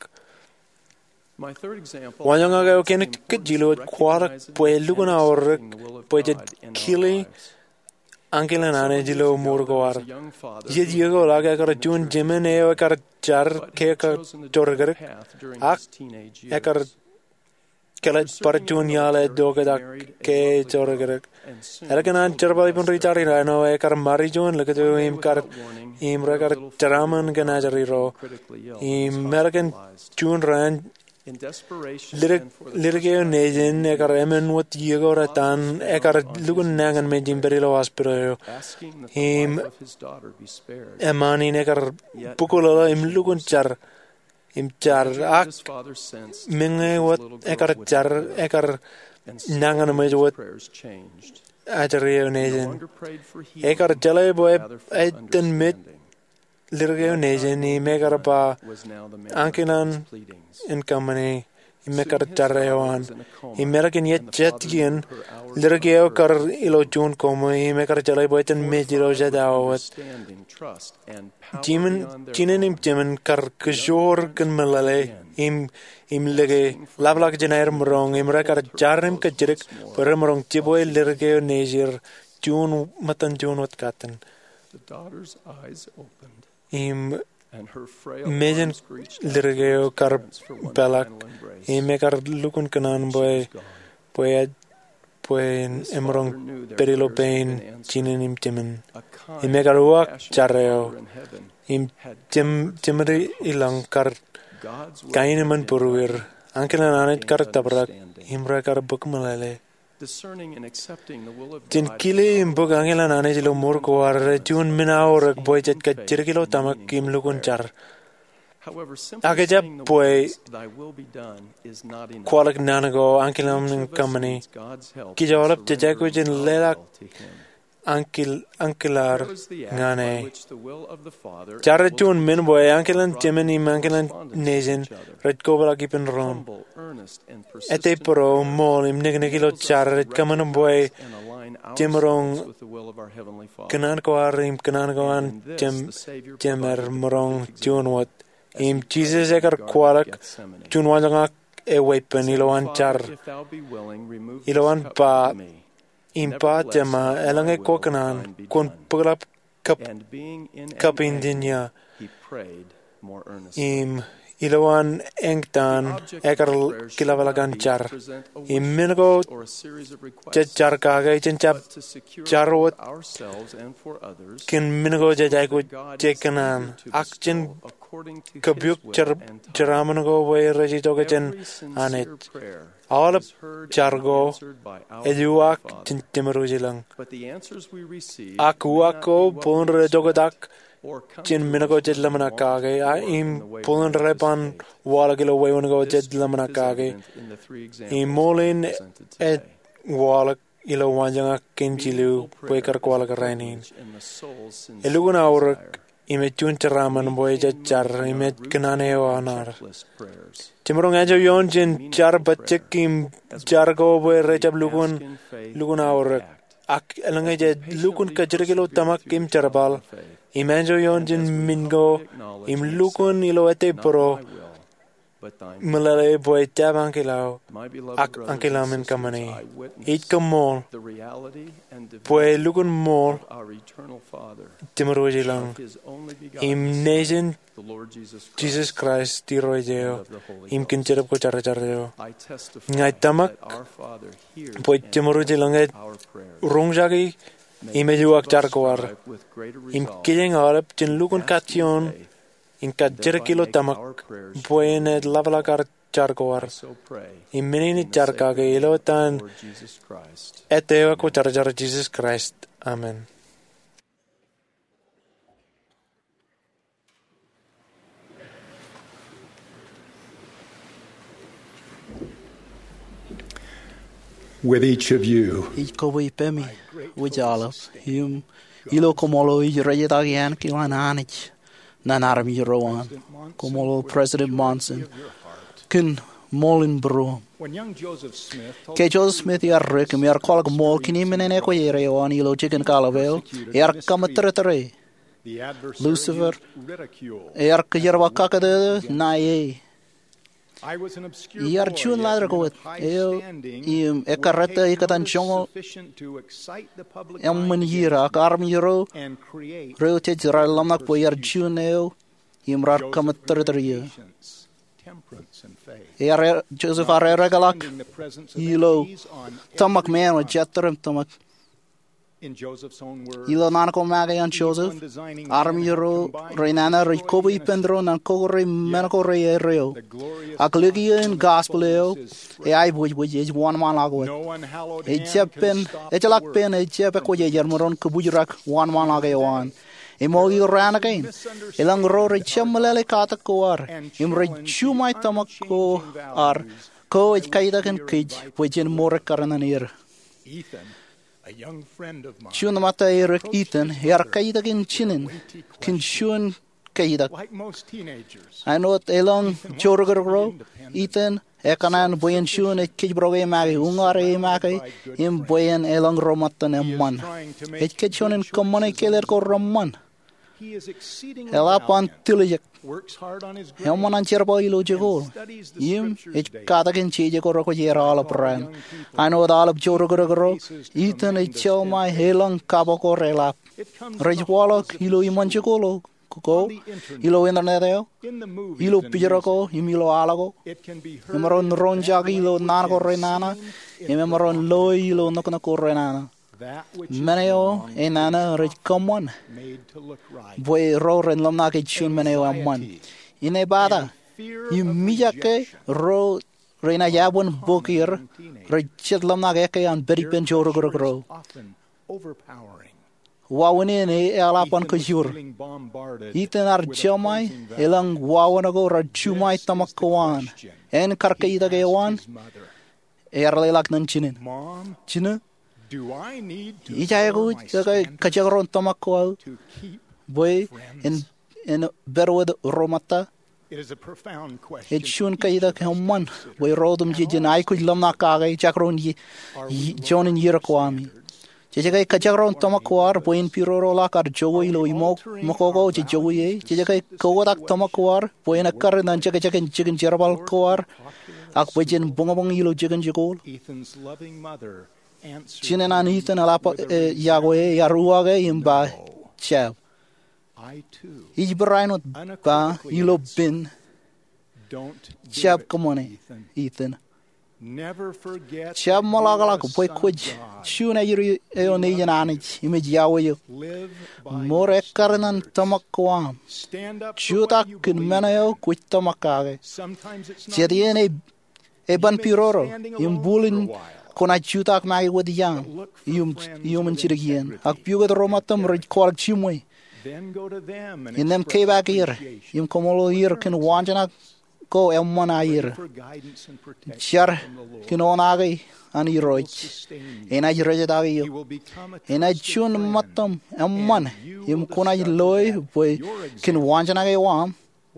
wanyang aga ken kjilo kwarak poeluguna orek poje kili Angela nane jilo murgowar. Ye diego laga kar jun jemene o kar char ke kar torger ak ekar kala par jun yale dogadak ke torger elkanan charbali pun richari rano ekar mari jun lagate im kar imra kar charaman ganajari ro im american jun ran Lirigeo nejen ekar emen wat diego ratan ekar lugun nangan me jimberilo aspiro im emani ekar pukulo im lugun char ak menge wat ekar char ekar nangan me wat ajario nejen ekar jalai boy eten met Lirigeo nejen i megar pa ankinan in company imekar charreoan imerakin yet jetien lirigeo kar ilo jun como imekar jalai boiten mejiro jadawat jimen jimen kar kjor kan malale im lege lavlak jenair morong imra kar jarrim ka jirik per morong chiboy lirigeo nejir jun matan jun wat katan im mejen lirigeo kar pelak ime kar lukun kanan boy emrong perilo pain chinen im timen ime kar uak charreo im timri ilang kar kaineman purwir ankelan anet kar tabrak imra kar bukmalale Jin kili imbog angela nane jilo murgowar jun minaorak boy jet ka jirgilo tamak kim lukun char. Agajab boy kwalak nanago ankilam ning company kijawalap jajako jin lelak ankilar ngane. Char jun min boy ankilan jemeni mankilan nejen redko balakipin ron. Ete pro mol im negilo char kaman boy jemrong kanan ko arim kanan ko an jemer morong junwat im Jesus ekar kwalak junwangak e weapon iloan char iloan pa impa jema elange kokanan kon puglap kapindinya im Ilawan engtan ekar kilawalagan jar. Imingo jar kage chencap jarwat kin mingo jajaiku jekanan akchen kabyuk jaramango way rajitoga jen anet. All jargo eduak tintimarujilang. Aku punre jogadak Chin minago jet lamana kage, im pullen repan walagilo way when go jet lamana kage, im molin et walak ilo wanjanga kinchilu, wekar kwalak rainin. Elugun aurak, imet juncharaman boy jet jar, imet kananeo anar. Timurong ajo yon jin jar bachek im jargo boy rejab lugun aurak, ak elangay jet lugun kajrigilo tamak im charbal. Imanjo yonjin mingo im lukun ilo ete pro malale boy tab ankilau ak ankilamin kamani it kamol boy lukun mol timroji lang im nation Jesus Christ tiroideo im kincherap ko charachareo ngai tamak boy timroji lang et rongjagi Imejuak jarkoar. Im kiling arab jin lukun kation. In kajirkilo tamak. Buenet lavalakar jarkoar. Im minini jarkage ilotan. Eteo ko charjar Jesus Christ. Amen. With each of you, ilo komolo ijrayetagian kilananich nanaram yrowan komolo President Monson kin molin bro ke Joseph Smith yarrek mi arkolak mol kini menene ko yerewan ilo chicken kalavel yar kamatratre Lucifer yar kjerwa kakade nae Iar chun ladra kot im ekarata ikatan chongo em menira karm yero rote jara lamak po yar chun im rar kamatratre Iar Joseph arera galak ilo tamak man jatram tamak Ilo nanako magayan Joseph arm yero reinana rikobi pendro nan kogore menako reo aklugi in gospel ai boy one man lago ejapen ejalak pen ejap ko jermoron kubujrak one man lagawan Emogi ran again. Ilang ro rechamale kata koar. Imre chumai tamako ar ko kaida kan kij pojen more karananir. a young friend of mine, Chun mata Eric Ethan, yar kaida kin chinin, kin shun kaida. like most teenagers, I know elong chorgro, Ethan, ekanan boyen shun et kijbroge magi, ungare magi, im boyen elong romatan emman. Et kitchonin common keller ko romman. he is exceedingly Elapan valiant, tilijak. works hard on his Hemman an cherbo ilo jegol. studies the Yim scriptures it daily. katakin cheje ko roko jera ala pran. I know the alap chorgro, Ethan it chel my helang kabako relap. It comes Rajwalok ilo imanchikolo. Koko, ilo interneteo, in the movies ilo and pijako, imilo alago, it can be heard imaron ronjagi ilo nanako renana, imaron lo ilo nokonako renana. that which is Meneo wrong enana rich common, made to look right. boy ro ren lomnaki chun meneo amman. Inebada, Fear you of mijake rejection ro rena yabun bokir, richet lomnake and very penjoro. often overpowering. Wawinene alapan kujur. Feeling bombarded Ethan ar with chamai opposing values. elang wawanago rachumai tamakuan en karkaida gewan His mother, erlelak nan chinin Mom, china do I need to ijago lower my standards kachagron tamakwa to keep? boy in berwed romata It is a profound question. it shun kaida khamman boy rodum jijin ay kuj lamna kagai chakron yi jonin yirakwami Chijakai kachagron tamakwar boyin piroro lakar jowi lo imok mokogo chijowi chijakai kogodak tamakwar boyin akar nan chicken jerabal kwar ak boyin bongabong ilo chicken jigol Ethan's loving mother answered, chinenan Ethan alapa yagoe yaruage imba chab I too ijbrainot ba ilo bin chab kamone Ethan chab malagala ko boy kuj shuna yuri eoni yananich image yawo more karnan tamakwam chuta kin manayo kuj tamakage chediene eban piroro imbulin kona chutak magi wad yang yum chirigian ak piugat romatam rej kwal chimwe in them cave back here yum komolo here kin wanjana ko emmana here char kin onage ani roj ena jirajadagi yo ena chun matam emman yum kona loy boy kin wanjana ge wam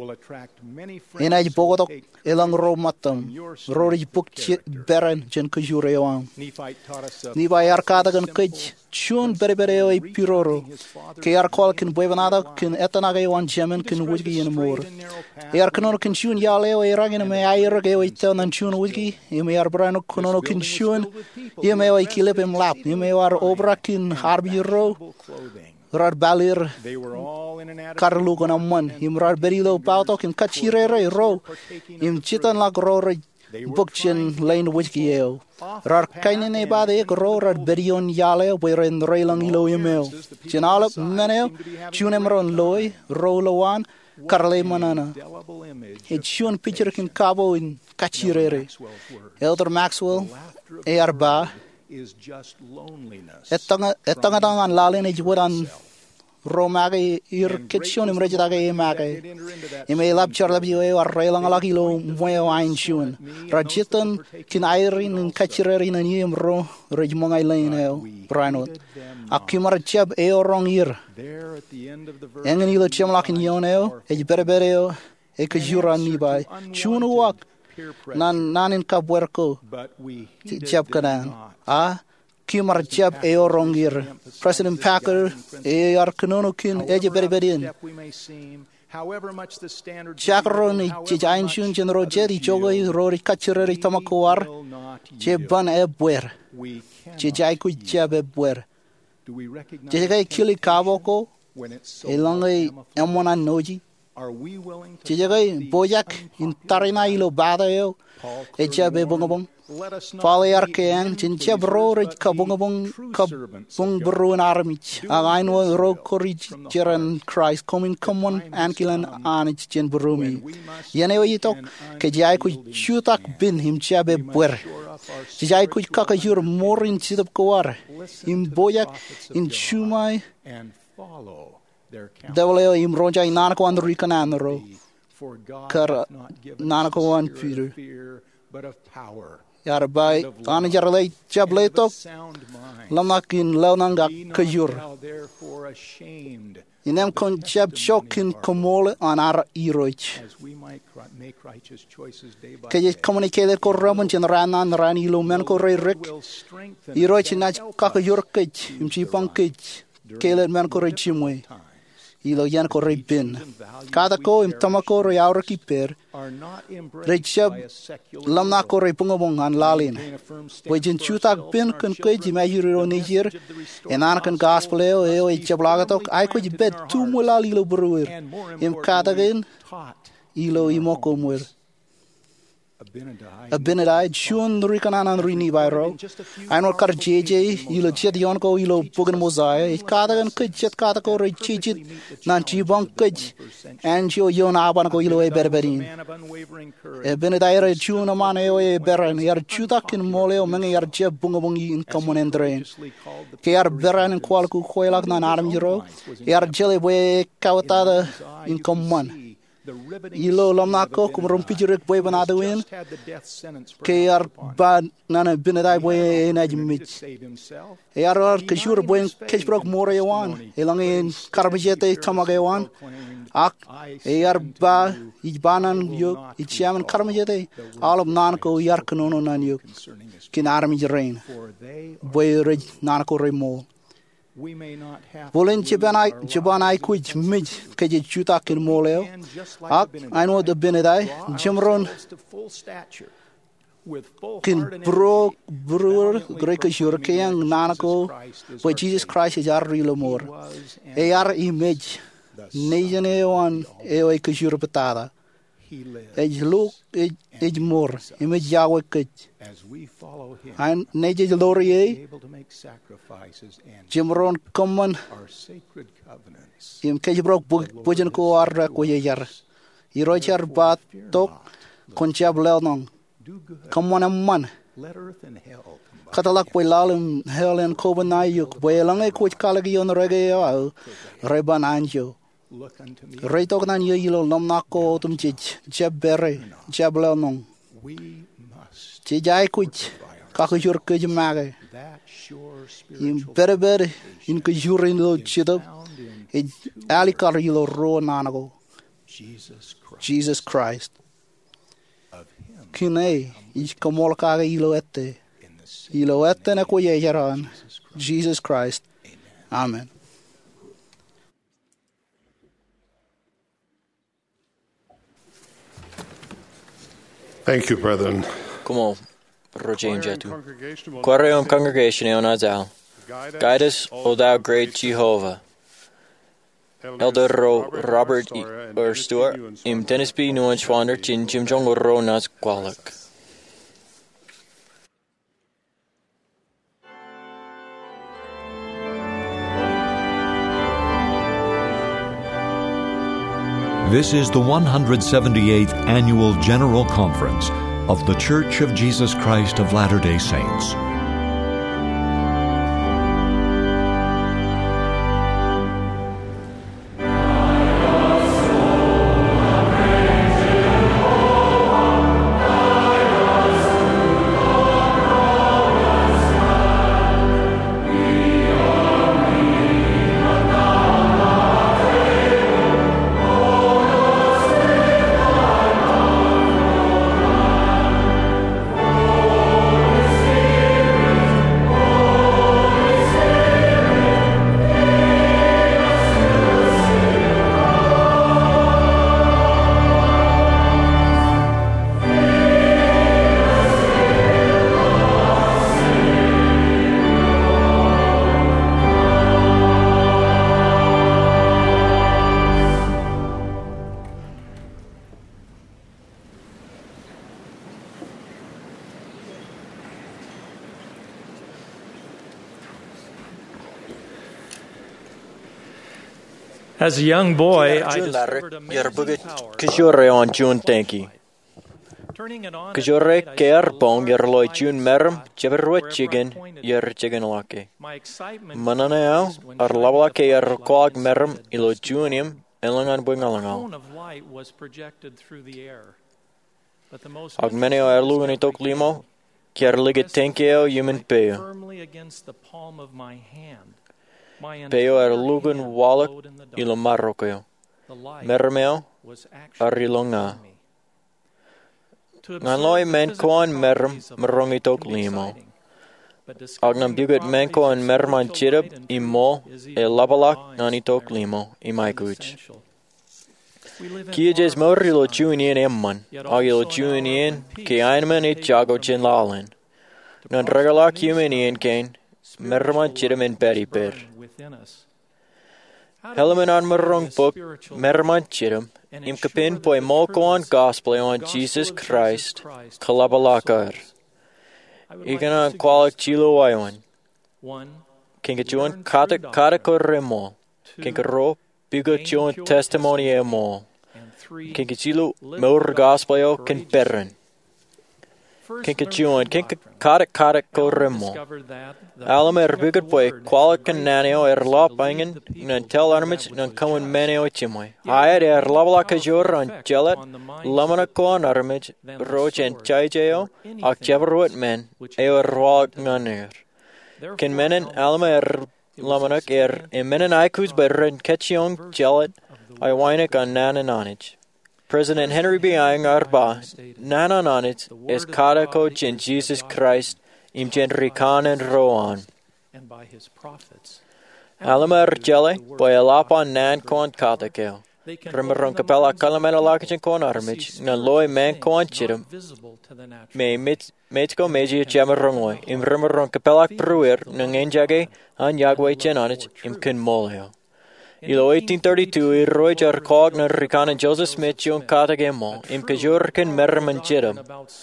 ena bogotok elang ro matam rori puk beren jen kujure wam ni ba yar kada gan kaj chun berbere oi piroro ke yar kol kin boyvanada kin etana ge wan jemen kin wujgi yen mor yar kanor kin chun yale oi ragin me ayr ge oi tan chun wujgi yem yar brano kono kin chun yem oi kilep em lap yem war obra kin harbi ro rar balir karlu kona man him rar berilo pauto kin kachire ro him chitan lag ro bukchen lane wujgi eo rar kainene bade ek ro rar berion yale boy ren reilang ilo yemel chinalap menel chunemron loy ro lowan karle manana it chun picture kin kabo in kachirere elder Maxwell erba is just loneliness. Etanga dangan lalene juran romage ir kitchen imrejage mage ime lab charlab yo war relang alakilo moyo ain shun rajitan kin airin in kachirerin an yim ro rejmongai lane brano akimar chab e orong ir engen ilo chamlakin yoneo e berbero e kjuran ni bai chunu wak nanin kabwerko chab kanan Kimar chab e orongir President Packer e arkanono kin e berberian Chakron chijain shun general jeri jogo rori kachireri tamakwar cheban e buer chijai ku chab e buer chijai kili kaboko elangai emona noji chijai boyak in tarina ilo badayo e chab e bongobong Palayar ken chinchab ro kabungabung kabung berun armich again was ro korich jiran Christ coming common ankilan anich jen berumi yene yitok kejai ku chutak bin him chabe buer jai ku kakajur morin chidap kwar im boyak in chumai devleo im ronjai nanakwan rikananro kar nanakwan Peter Yarbai anajarlai chabletok lamakin launanga kajur inem kon chab chokin komole anar iroich kaje communicated ko ramon chen ranan rani lumen ko rek iroich nach kakajur kech imchi pankech kele men ko rechimwe ilo yan ko rebin kada ko im tamako ro yaur kiper rechab lamna ko re pungobong an lalin wejin chutak bin kun ko ji mayuro niger enan kan gospel e chablagatok ai ko bet tu mulali lo bruer im kada gen ilo imoko muer Abinadai chun rikanan rini bayro ainor kar jeje ilo chet yon ko ilo pugan mozaya kadagan kichet kadako re chichit nan chibong kich anjo yon aban ko ilo e berberin Abinadai re chun amane e beran yar chutakin mole o menge yar je bungabungi in common drain ke yar beran kwal ku khoilak nan armiro yar jele boy kawatada in common Ilo lamnako kumrum pijurek boy banadawin kayar bad nana binadai boy enajmich yar kashur boy keshbrok more yawan elangin karbajete tamagawan ak yar ba ijbanan yo ichaman karmajete alom nanko yar kanono nan yo kin army rain boy rej nanko remo Volen chibanai kuj mij kaje chuta kin moleo ak I know the benedai jimron kin brewer greka jurkeyang nanako but Jesus Christ is our real more our image nejane one eo kujur betada He lives. ej look ej mor image Yahweh kich As we follow him, an neje lori we're able to make sacrifices and jimron common our sacred covenants. im kej brok bujen ko arra ko yar irochar bat tok konchab leonong Do good. common man Let earth and hell combine. katalak poi lalum helen kobanayuk boyelang e kuch kalagi on rege ya reban anjo Look unto me. reitok nan yo yilo nom nako tum chich jabere jableonong We must chi jai kuch kakujur kejmage that sure in spiritual berbere in kujurin lo chidop found in e alikar yilo ro nanago Jesus Christ. Jesus Christ Of him kine ich komol kage yilo ette in the same yilo ette na ko yejaran Jesus Christ amen. Thank you, brethren. Como Rojaim Choir and Jetu. congregation will Choir and sing, congregation eon azal. Guide us, O thou great Jehovah. Elder Robert or Stewart, im Dennis B. Nuan Schwander, Jim Jong Ro Nas Gwalak. This is the 178th Annual General Conference of The Church of Jesus Christ of Latter-day Saints. As a young boy, I discovered Yerbuget amazing power. Kajore on June Tanky. Turning it on, Kajore Ker Bong Yerloy June Merum, Jeverwit Chicken, Yer Chicken Lake. my excitement Mananao, or Lablake Yer Quag Merum, Ilo Junium, Elangan The Bungalango. cone of light was projected through the air. But the most Agmeneo Erluganitok Limo, Ker Liget Tankeo, Human Peo. firmly against the palm of my hand. My Peo entire Erlugan hand Wallach, glowed in the dark. Ilo Marroqueo. The light Mermeo, was actually Arilonga. me. To observe Nganloy the Menko and physical Merum, properties of light Merongitok can be Limo. exciting, but discovering Agnam the Buget properties Menko of and Merman spiritual Chirab, light and Imo, truth is E even Labalak, more Nanitok awe-inspiring Limo, and Imaikuch. essential. We live in Kiejes marvelous Morilo times, Junian Emman, yet Agilo also an hour Junian, when peace Kianaman is et Jago taken Chin from the Lalin. To Non prosper Regala in these Cumanian times, Kane, spiritual Merman Chidam light and Betty must Per. burn within us. How do we Helaman on discover Merong this Book, spiritual Merman Chidam, and Im ensure Kapin that Poi the Molko on truths Gospel of the on gospel Jesus of Christ, Christ Kalabalakar. I would like to Igana suggest Qualak three Chilo Waiwan, things. One, Kinkajuan Katakor Remo, Kinkaro, Bigochuan Testimony Emo, and three, Kinkachilu, Mor Gospel Kinperren. first, Kinkachuan, learn true doctrine. Kinkakarak Albert Remo. discovered that the Alamer preaching of the bygger på word kvaliken raised naneo the er voice lapingen to lead the people nan to tel that armich which nan was kawen just. meneo chimoy. Yet Aer it had er more lablaka powerful jor an effect jelet upon the minds lamana of the koan people armich than the roch en sword chaijeo or ak anything jeverwit else men which ewer might rwag come to them. nganer. Therefore, Ken menen Albert alma er felt it was lamanak er expedient en menen aikus berren ketchiong version jelet of the word aiwanek of an God. nanananich. President Henry B. Iing arba nanananich es kada coach in Jesus Christ im genri kanen roan. And by his prophets. Alamer jelle boy alapan nan kon katakeo. They can Rimmeron open the kapela minds of the kalamena people lakachin kon to armich see na loy spiritual man things kon not chidum visible to the natural me eye. metsko meji jamerongoi im rimmeron kapelak bruer nang enjage an yagwe chenanich im kun moleo. Ilo 1832 I roi jar cog na Ricana Joseph Smith yung katagemo im kajurkin merman jiram.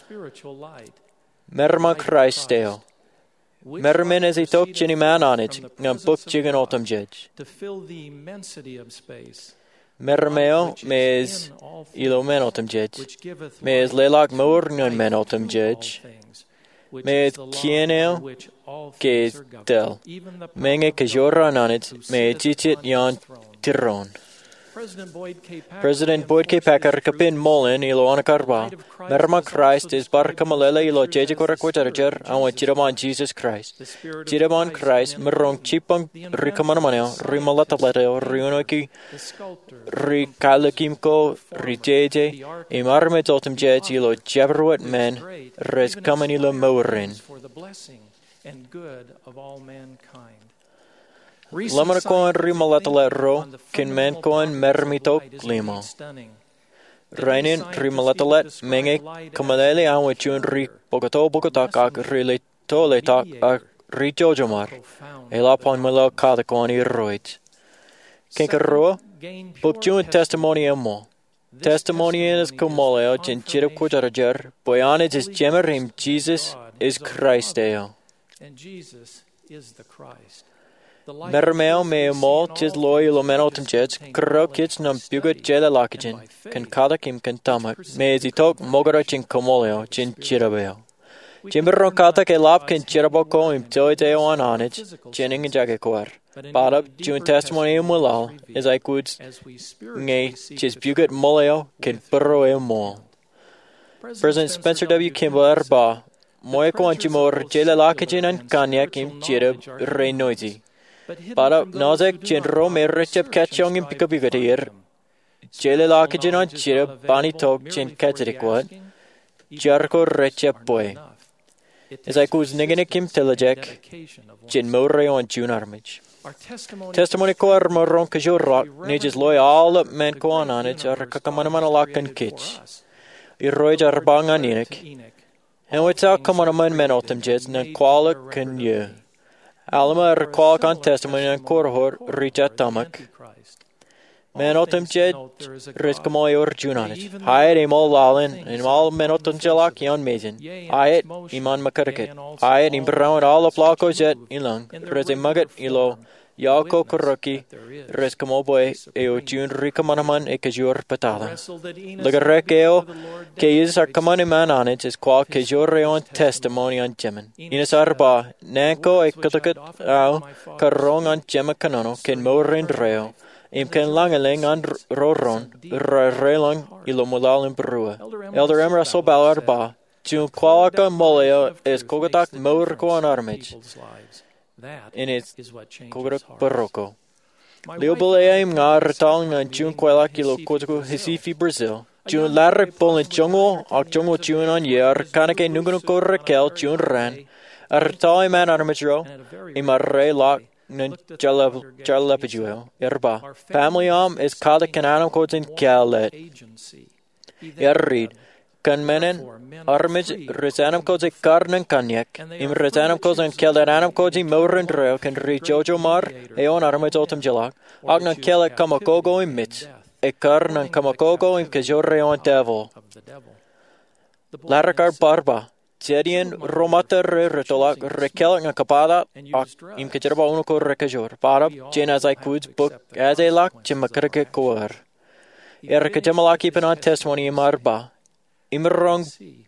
Merman Christeo. Merman as itok chini man on it, ngam book chigan autumn judge. To fill the immensity of space, Mermeo mes ilo men autumn judge. Mes lelak moor ngun men autumn judge. Mes kieneo ke del. Menge kajora on it, me chichit yon tiron. President Boyd K. Packer kapin molen ilo anakarba. Merma Christ is barkamalele ilo jejikorakwatarajar awan chiraman Jesus Christ. Chiraman Christ merong chipang rikamanamano rimalataleo riunoki rikalakimko rijeje imarmet otum jej ilo jaberwat men res kamanilo morin. Lamana koan rimalatale kin men koan mermito limo. Rainin rimalatalet menge kamalele awa chun ri bogotak ak rilito letak ak rijojomar. Elapon milo kata koan irroit. Kinkarroa, book chun testimony mo. Testimony is kumoleo jen chirip kutarajar, boyanage is jemerim Jesus is Christeo. And Jesus is the Christ. Mermeo me mo tis loy ilomenotum jets, kro kits nam bugut jela lakijin, kan kadakim kan tamak, me zitok mogara chin komoleo, chin chirabeo. Jimberon kata ke lap kan chiraboko im toideo on onage, jinning and jagakwar. Barab, jun testimony mulal, as I could ngay chis bugut moleo, kan burroe mol. President Spencer W. Kimball Arba, moeko anchimor jela lakijin and kanyak im chirab re noisy. Para nazek genro me recep catchong in picabigatir. Jele lakajin on chirab bani tok chin katrikwat. Jarko recep boy. As I kuz nigenikim telejek, jin more on June armage. Testimony ko armoron kajur rock, nijis loy all up men ko on it, or kakamanamana and kitch. Irroy jarbang on inik. And without kamanaman men otem jets, nan quala can you. Alma recall con testimony and korhor richa tamak. Menotum jed riskamoy or junanit. Hiet imol lalin, and all menotum jelak yon mazin. Hiet iman makarikit. Hiet imbraun all of lako jet ilang. Rese magat ilo. Yako kuruki. Riskamo boy eo jun rikamanaman ekajur patala. Lagarek eo. Kayis are kamani man on it is qual kajur on testimony on Jemen. Inas arba. Nanko ekatakat au. Karong on Jema kanono. Ken morin reo. Imken langeling on roron, relang ilomulal in Perua. Elder Emra Sobal Arba, Jun Qualaka Moleo is Kogatak Morco on Armage. In its Kogatak Barroco. Leobaleim nga retaling on Jun Qualakilo Kotaku Hisifi Brazil. Jun Larry Bolin Jungo, Okjongo Jun on Yer, Kanake Nugunuko Raquel Jun Ran, a retaling man armagero, Imare Lock. Jarlepajuel, Yerba. Family is called a canano codes in Galet. Read. Canmenen, Armage, Resanum codes a Carnan Cognac, Im Resanum codes and Keldanum codes in Morin Trail can reach Jojo Mar, Eon Armage Autumn Jelak, Agnan Kellet Kamakogo in Mitz, a Carnan Kamakogo in Kajore on Devil. Laracar Barba. Jedian Romater Retolak Rekel and Capada im Kajarba Unuko Rekajor. Parab, Jen as I could book as a lock Jimakaraka Koar. Erika Jamalaki pen on testimony in Marba. Imrong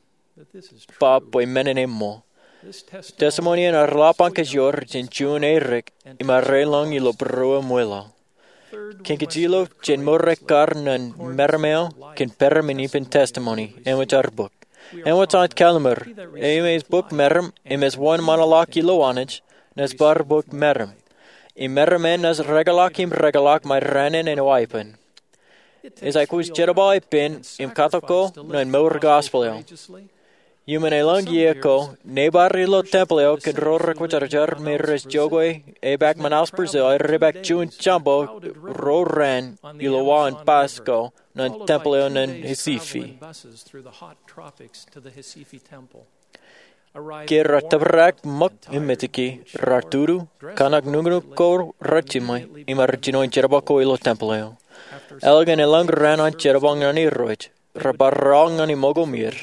Bob boy menenemo. Testimony in Arlapan Kajor, Jen June Eric, Imare long ilo Brua Muela. Kinkajilo, Jen Morek Garn Mermeo, can permanipin testimony, and which our book. En wat aan het kalmer, is boek merm, is one monolog loanage, nes bar boek merm. In mermen nes regalak my rennen en wipen. Is I koos jerabai pin, katako, no in moor gospelio. Human a long yeako, nebarilo templeo, can rorek which are jar mirres jogwe, back manaus Brazil, rebek june jumbo, ro ran, iloa and pasco, non templeo non hisifi. ke ratabrak mak imetiki raturu kanak nungru ko rachimai imarjino jerabako ilo templeo. Elgan elang ranan jerabangani roit rabarangani mogomir.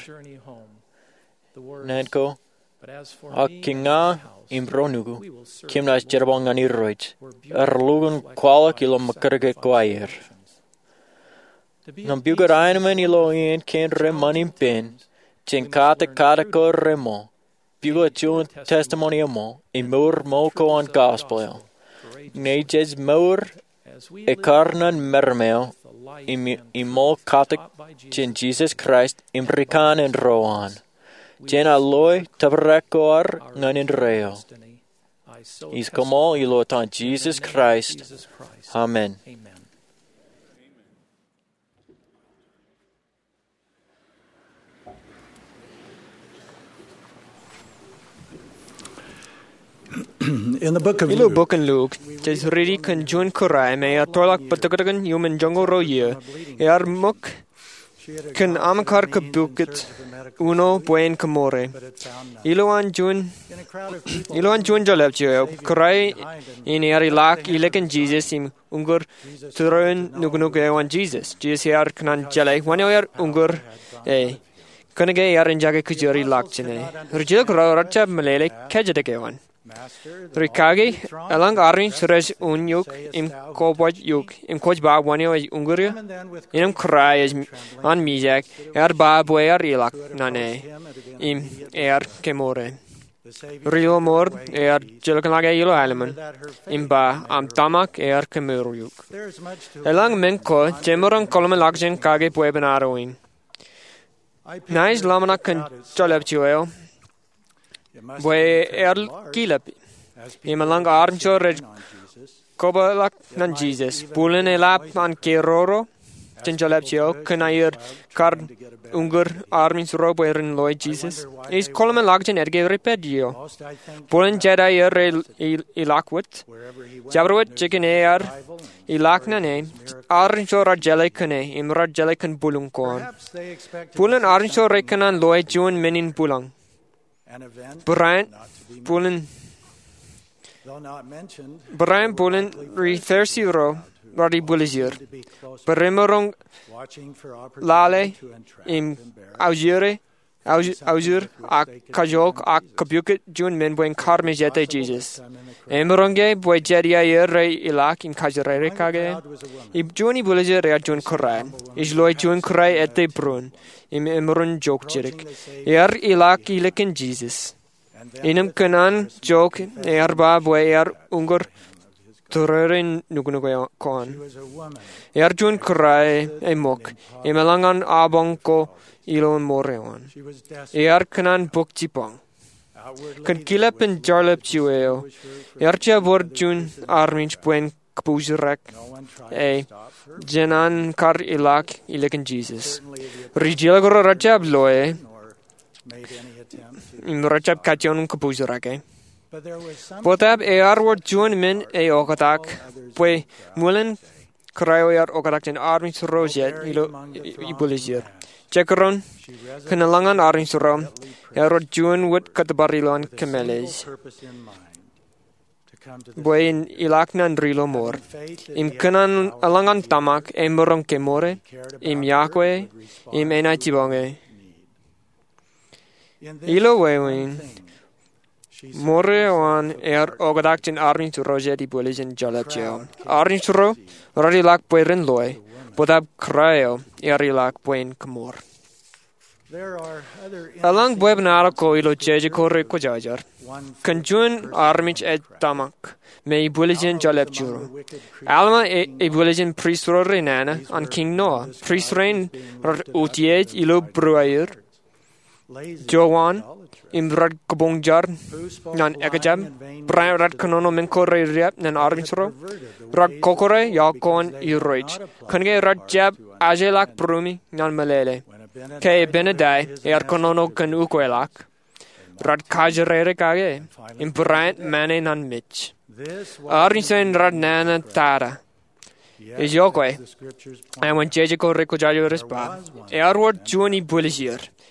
Nanko akinga imbronugu kimnas jerabangani roit erlugun kwalak ilo makarge kwair. Nam bugar aynaman ilo in ken remanim pen Chinkata katako remo, bugo chun testimony mo, imur moko on gospel. Nages mur ekarnan mermeo, imol katak chin Jesus Christ imrikan and roan. Jen aloy tabrakor nganin reo. Is como ilotan Jesus Christ. Amen. In the book of Luke, tes ridi kan Jun Kurai me atolak patagagan human jungle roye, muk kan amakar kabukit uno buen kamore. Iloan Jun jalapjo, Kurai in lak ilekan Jesus im ungur turun nugunuge Jesus. Jesus kanan jalai, one ungur kanage yarinjage kujuri lak chine. Rujil racha malele kajadakewan. Rikagi alang arin suresh unyuk im kobaj yuk im koj ba wanyo unguria im krai an mijak ba boyar ilak nane im kemore Rio mor jelkanage ilo alaman im ba am tamak kemur yuk alang menko jemorang kolman lakjen kage puebanaroin Nais lamana kan cholapchuel Boy kilap. Imalang armcho red kobalak nan Jesus. Pulen elap an keroro. Chenjalapcho kanayir kar ungur armins roboerin loy Jesus. Is kolman lagjen erge repedio. Pulen jedayir ilakwit. Jabrowit chicken air ilaknane. Armcho rajelekane imrajelekan bulungkon. Pulen armcho rekanan loy jun menin pulang. Brian Bullen Refersiro Radi Bullizir Beremerong Lale im Aujure ak Kajok ak Kabukit Jun men buen Karmejete Jesus. Emeronge boy Jedia re ilak im Kajare Kage. Ib Juni Bullizir rea Jun Korai. Is loy Jun Korai ete brun. Im emeron joke jirik. Ilak ileken Jesus. Inam kanan joke ba boy ungur turerin nugunugo kon. Jun Korai mok. Imelangan abongko ilon moreon. Kanan buk jipong. Kan kilap en jarlap jueo. Cha bord jun arminch buen kapuzirak. Jenan kar ilak ileken Jesus. Rijilagoro rajab loe. Im rajab kachon kapuzirak. Potab word jun min okatak. Pue mulen krayo okatak en arminch rojet ibulizir. Chekaron, kanalangan aring suram, Jun would katabarilon kameles. Boy ilaknan rilo mor. Im kanan alangan tamak, morong kemore, im yakwe, im enachibonge. Ilo wewin. More on ogadak in aring to rojeti bulijan jalapjo. Aring suro, radilak puerin loy. Podab cryo erilak buen kamor. Alang buebnara ko ilo jeje korre ko jajar. Kanjun armich et tamak. Me bulijan jalapjuro. Alma bulijan priestro renana on King Noah. Priest rein utiej ilo bruair. Jowan imrad kabongjar nan ekajab. Brian rad kanono menkore riap nan armisro. Rad kokore yakon iroich. Kange rad jab ajelak brumi nan malele. Ke benedai kanono kan ukwelak. Rad kajerere kage. In Brian mane nan mitch. Arnisen rad nana tara. Is yokwe. And when Jejiko Rikojayo respa. Word Juni Bullishir.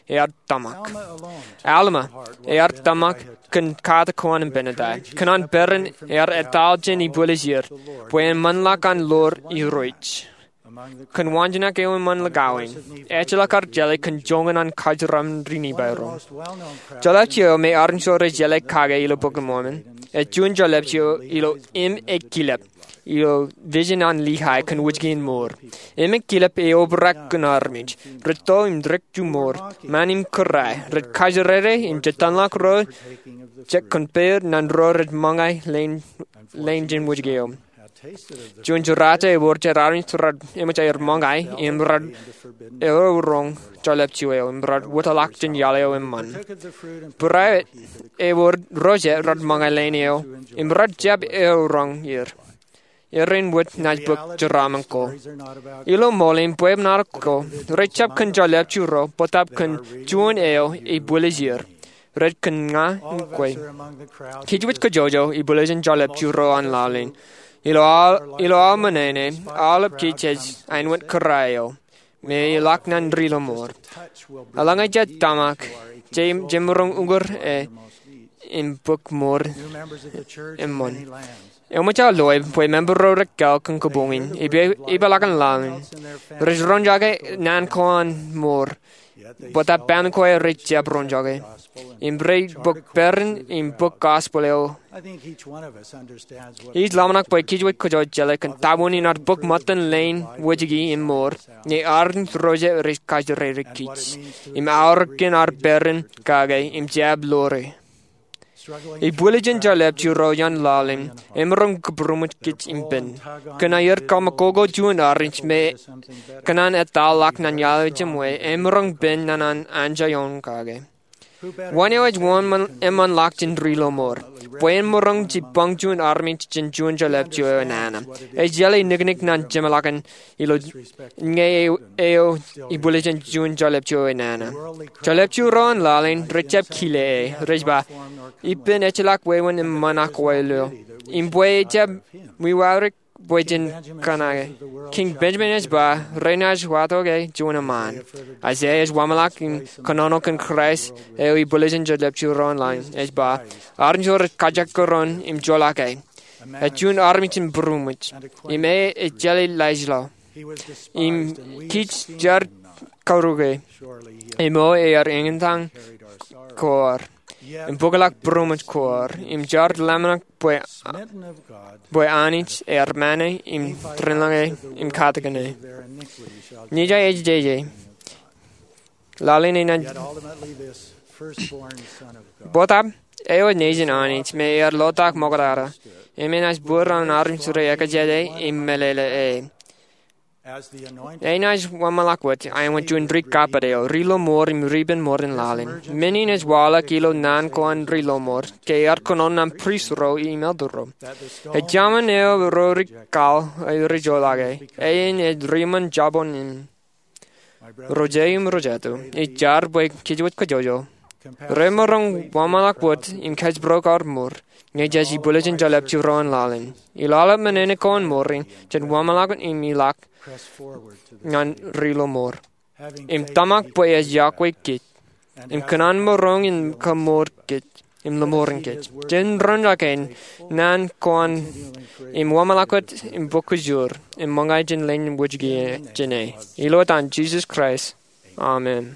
tamak. Alma tamak kan kata koan en benedai. Kanan beren etaljen I bulizir. Buen manlak an lor I roich. Kan wanjana kewen man lagawin. Echela kar jele kan jongan an kajram rini bayro. Jalapchio me arnsore jele kage ilo Pokemon. Jun jalapchio ilo ekilep. Ilo vision an lihai kan wujgin mor. Ekilep obrak kan armij. Reto drek ju mor. Manim kurai. Red kajrere jetanlak ro. Jek kan per nan ro red mangai lane jin wujgeo. Jun jurate borche rarin turad imachai mangai imrad rong jalapchio imrad watalak jin yaleo man. Purai word roje rad mangai laneo imrad jab rong here. Irin wit najbuk jaramanko. Ilo molim pueb narko. Rechap kan jalapchuro potap kan juan bulizir. Red kan nga kwe. Kijwit ka jojo bulizin jalapchuro an lalin. Ilo al manene, alap kichej, einwit karayo. Me laknan drilo mor. Alangay jet tamak, jemurong ugur imbuk mor immon. Mucha loy, pues membro rekal kan kubungin, ibalakan lalin. Rizronjage nan koan mor. Bota ban koe richia bronjage. Imbre book bern in book gospeleo. Each lamanak by kijwit kojo jelek and tabuni not book mutton lane wujigi in more. Ne ardent roje rich kajere kits. Im aurkin ar bern kage im jab lore. Bulijan jalep royan lalim. Emrong brumut kits impen. Kanayer kamakogo jun orange me. Kanan etalak nan yalajamwe. Emrong ben nanan anjayon kage. One age one eman locked in drilo more. When morong ji bungjun armich jin jun jalep jo nana. A jelly nignik nan jemalakan ilo eo ibulijan jun jalep jo nana. Jalep jo ron lalin recep kile rejba. Ipen echelak wewen in manak welo. Imbwe jeb wiwarik Boyjin Kanage. King Benjamin is ba, Reynaj Watoge, Junaman. Isaiah is Wamalak in Kanonok and Christ, Ewi Bullijan Lepture online, is ba, Arnjor Kajakoron im Jolake. A June Armington Brumich. Ime a jelly Lajla. Im Kich Jar Kauruge. Imo air Engentang Kor. In Bogalak Brumich Kor. Im Jar Lamanak Boy Anich, Ermane, im Trinlange, im Katagane. Nija HJJ. Lalin Botab, Eo Nation Anich, may Lotak Mogadara. Emenas Buran Armsure Yakajade, im Melele. Einaj Wamalakwat, I went to Indrik Capadeo, Rilo More im Riben more in Lalin. Many in his walla kilo nan koan Rilo More, K Arconon and Prisro email duro. A Jaman eo Rorikal, a Rijolage, Ein ed Riman Jabon in Rogeum Rogeto, a jar boy Kijwit Kajojo. Remorong Wamalakwat im Kaj broke our more. Nejaji Bulletin Jalep Churon Lalin. Ilala Menenekon Moring, Jen Wamalak in Milak. Nan Rilo More. Im Tamak boy as Yakwe kit. Im Kanan Morong in Kamor kit. Im Lamoring kit. Jen Ronjaken. Nan Koan. Im Wamalakot im Bokujur. Im Mongajan Lane Wujgi Jene. Ilotan Jesus Christ. Amen.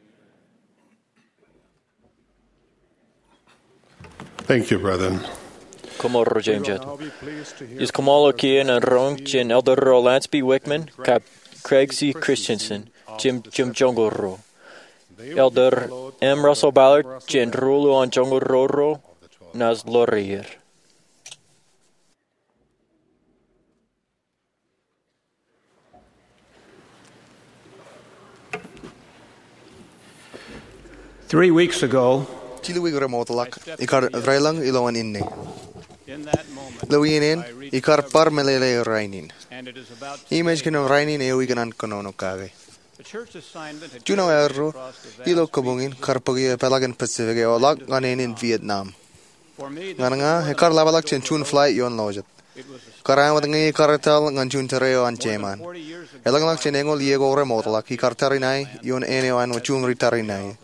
Thank you, brethren. Komorro James Jet. Is Kamalo Kian and Rong Jin Elder Lansby Wickman, Cap Craig C. Christensen, Jim Jungle Ro. Elder M. Russell Ballard, Jin Rulu on Jungle Ro, Naz Laurier. Three weeks ago, ikar vrailang ilawan inni. Lawinin ikar parmelele rainin. Image kino rainin ewiganan konono kage. Juno erro ilo kabungin karpagi pelagan Pacific o lag ganin in Vietnam. Ngaranga hekar labalak chen chun flight yon lojet. Karang wadangi karatal ngan chun tereo an cheman. Elang lak chenengol yego remotala ki kartarinai yun eneo an wachum ritarinai.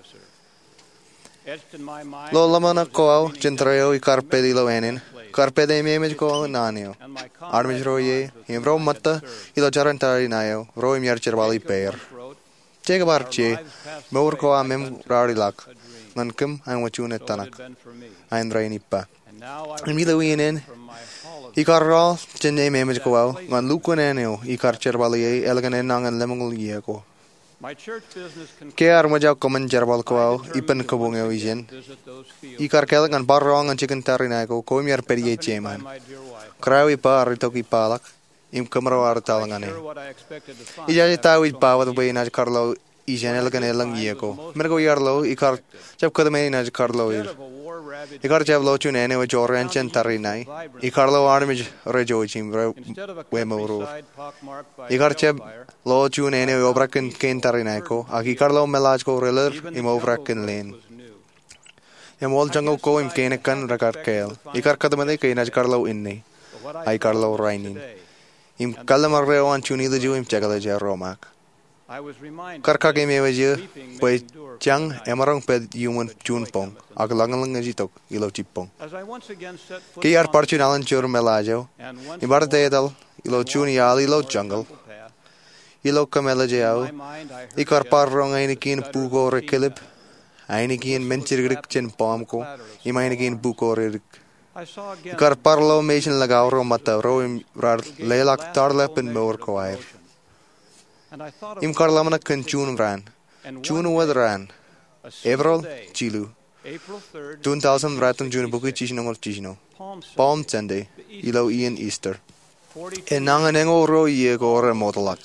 Lo lamana koau centreo I carpe di lo enin. Carpe de memej ko nanio. Armij roye himro matta ilo jarantarinayo ro im yarchervali per. Chega barche mor ko amem rarilak. Ngankem an wachun tanak. Ein rainippa. Milo inen I carral chenne memej koau ngan lukun eneo I carchervali elgan enangan lemongul yego. Ke armaja komen jarbal koau ipen kobongeo ijen. I karkel ngan barrong ngan chicken tarinako ko mier perie cheman. Krawi pa ritoki palak im kamro artalangane. Ija tawi pawat bayna Carlo ijen elgan elang yeko. Mergo yarlo I kar jab kadame na Carlo ir. I kar jab lo chun ene joran chen tarinai. I Carlo armij rejo chim we moro. I kar jab lo chun ene obraken ken tarinako. Aki Carlo melaj ko reler im obraken len. Mol jungle ko im kenekan rakar kel. Ikar kadamade kenaj Carlo inni. Ai Carlo rainin. Im kalamar rewan chuni the ju im chagala ja romak. Karka game evaje pai chang emarong ped human chun pong. Aglangalang ajitok ilo chipong. Ki ar parchunalan chur melajo. Ibar deedal ilo chuni ali lo jungle. Ilo kamelajao. Ikar parrong ainikin pugo rekilip. Einikin menchirgrik chen pomko, imainikin bukorik. Ikar parlo meishin lagawro mata ro im rar lelak tarlepen moor koair. Im karlamana kan chun ran. Chun wad ran. April chilu. 2000 ratan jun buku chishnongol chishno. Palm Sunday. Ilo Ian Easter. Enanganengo ro yego ore motalak.